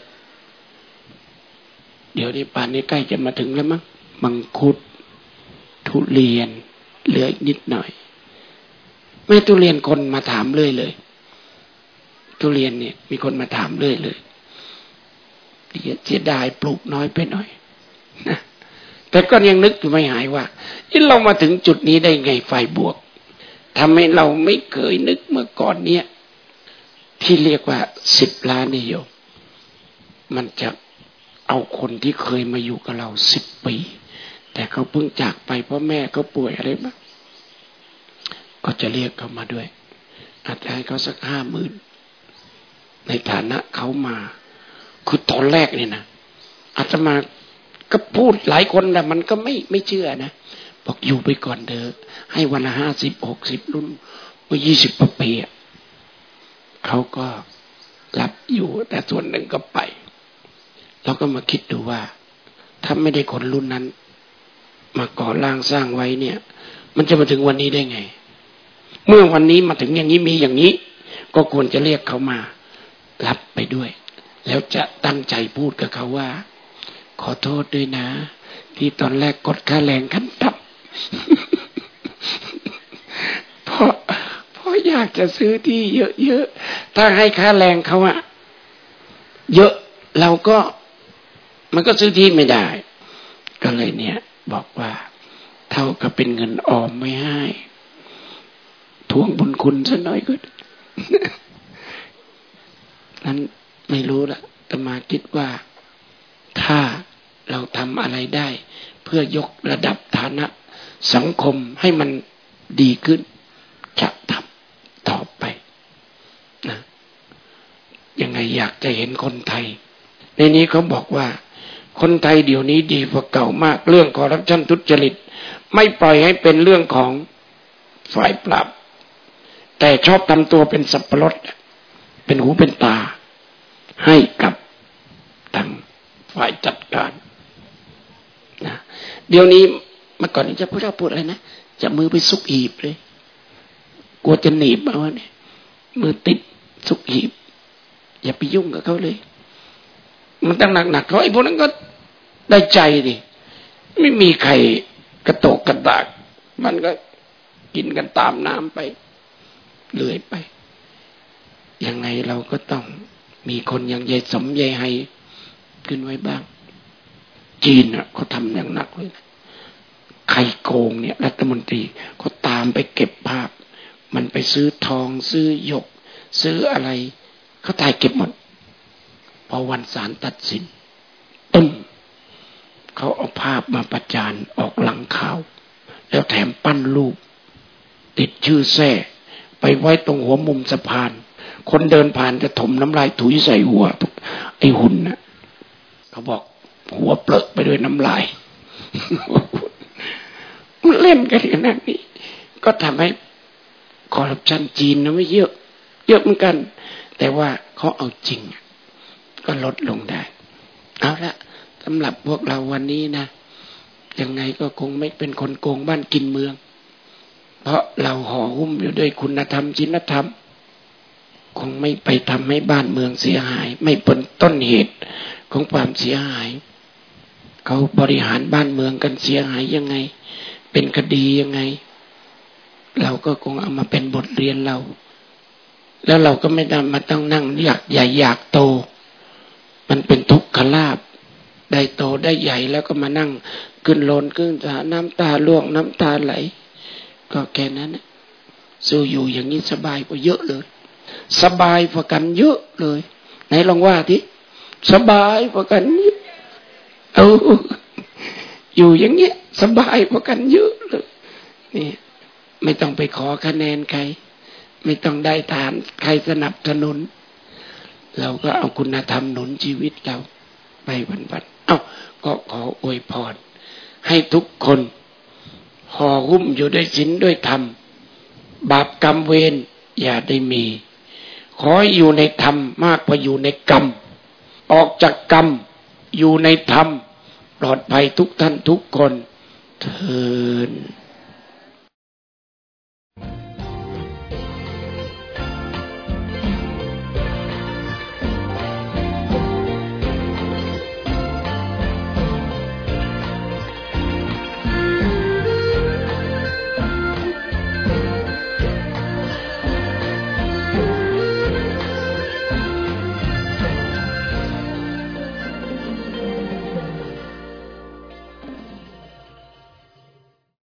เดี๋ยวนี้ป่านนี้ใกล้จะมาถึงแล้วมั้งมังคุดทุเรียนเหลืออีกนิดหน่อยแม่ทุเรียนคนมาถามเรื่อยเลยทุเรียนเนี่ยมีคนมาถามเรื่อยเลยเสียดายปลูกน้อยไปหน่อยนะแต่ก็ยังนึกอยู่ไม่หายว่าเรามาถึงจุดนี้ได้ไงฝ่ายบวกทำให้เราไม่เคยนึกเมื่อก่อนเนี้ยที่เรียกว่าสิบล้านนี่โยมมันจะเอาคนที่เคยมาอยู่กับเราสิบปีแต่เขาเพิ่งจากไปเพราะแม่เขาป่วยอะไรบ้างก็จะเรียกเขามาด้วยอาจจะให้เขาสักห้าหมื่นในฐานะเขามาคือตอนแรกเนี่ยนะอาตมาก็พูดหลายคนแต่มันก็ไม่ไม่เชื่อนะบอกอยู่ไปก่อนเถอะให้วันละห้าสิบหกสิบรุ่นเมื่อยี่สิบปีเขาก็รับอยู่แต่ส่วนหนึ่งก็ไปเราก็มาคิดดูว่าถ้าไม่ได้คนรุ่นนั้นมาก่อร่างสร้างไว้เนี่ยมันจะมาถึงวันนี้ได้ไงเมื่อวันนี้มาถึงอย่างนี้มีอย่างนี้ก็ควรจะเรียกเขามารับไปด้วยแล้วจะตั้งใจพูดกับเขาว่าขอโทษด้วยนะที่ตอนแรกกดค่าแรงขั้นต่ำเพราะเพราะอยากจะซื้อที่เยอะๆถ้าให้ค่าแรงเขาอะเยอะเราก็มันก็ซื้อที่ไม่ได้ก็เลยเนี่ยบอกว่าเท่ากับเป็นเงินออมไม่ให้ทวงบุญคุณซะหน่อยก็ นั้นไม่รู้ละแต่มาคิดว่าถ้าเราทำอะไรได้เพื่อยกระดับฐานะสังคมให้มันดีขึ้นจะทำต่อไปนะยังไงอยากจะเห็นคนไทยในนี้เขาบอกว่าคนไทยเดี๋ยวนี้ดีกว่าเก่ามากเรื่องคอร์รัปชันทุจริตไม่ปล่อยให้เป็นเรื่องของฝ่ายปราบแต่ชอบทำตัวเป็นสับปะรดเป็นหูเป็นตาให้กับทางฝ่ายจัดการนะเดี๋ยวนี้เมื่อก่อนนี้จะพูดเราพูดอะไรนะจะมือไปซุกหีบเลยกลัวจะหนีบเอาเนี่ยมือติดซุกหีบอย่าไปยุ่งกับเขาเลยมันตั้งหนักๆเพราะไอ้พวกนั้นก็ได้ใจดิไม่มีใครกระโตกกระตากมันก็กินกันตามน้ำไปเลื่อยไปยังไงเราก็ต้องมีคนอย่างยายสมยายไฮขึ้นไว้บ้างจีนอ่ะเขาทำอย่างหนักเลยใครโกงเนี่ยรัฐมนตรีเขาตามไปเก็บภาพมันไปซื้อทองซื้อหยกซื้ออะไรเขาถ่ายเก็บหมดพอวันศาลตัดสินตึ้มเขาเอาภาพมาประจานออกหลังข่าวแล้วแถมปั้นรูปติดชื่อแท้ไปไว้ตรงหัวมุมสะพานคนเดินผ่านจะถมน้ำลายถุยใส่หัวไอ้หุ่นน่ะเขาบอกหัวเปลือกไปด้วยน้ำลายมันเล่นกันขนาดนี้ก็ทำให้คอร์รัปชันจีนนะไม่เยอะเยอะเหมือนกันแต่ว่าเขาเอาจริงก็ลดลงได้เอาละสำหรับพวกเราวันนี้นะยังไงก็คงไม่เป็นคนโกงบ้านกินเมืองเพราะเราห่อหุ้มอยู่ด้วยคุณธรรมศีลธรรมคงไม่ไปทำให้บ้านเมืองเสียหายไม่เป็นต้นเหตุของความเสียหายเขาบริหารบ้านเมืองกันเสียหายยังไงเป็นคดียังไงเราก็คงเอามาเป็นบทเรียนเราแล้วเราก็ไม่ได้มาต้องนั่งอยากใหญ่อยากโตมันเป็นทุกขลาภได้โตได้ใหญ่แล้วก็มานั่งขึ้นโลนขึ้นสาน้ำตาล่วงน้ำตาไหลก็แค่นั้นสู้อยู่อย่างนี้สบายกว่าเยอะเลยสบายกว่ากันเยอะเลยไหนลองว่าทีสบายกว่ากันนิดเอาอยู่อย่างเงี้ยสบายกว่ากันเยอะเลยนี่ไม่ต้องไปขอคะแนนใครไม่ต้องได้ทานใครสนับสนุนเราก็เอาคุณธรรมหนุนชีวิตเราไปวันๆเอ้าก็ขออวยพรให้ทุกคนห่อหุ้มอยู่ด้วยศีลด้วยธรรมบาปกรรมเวรอย่าได้มีขออยู่ในธรรมมากกว่าอยู่ในกรรมออกจากกรรมอยู่ในธรรมปลอดภัยทุกท่านทุกคนเทอญ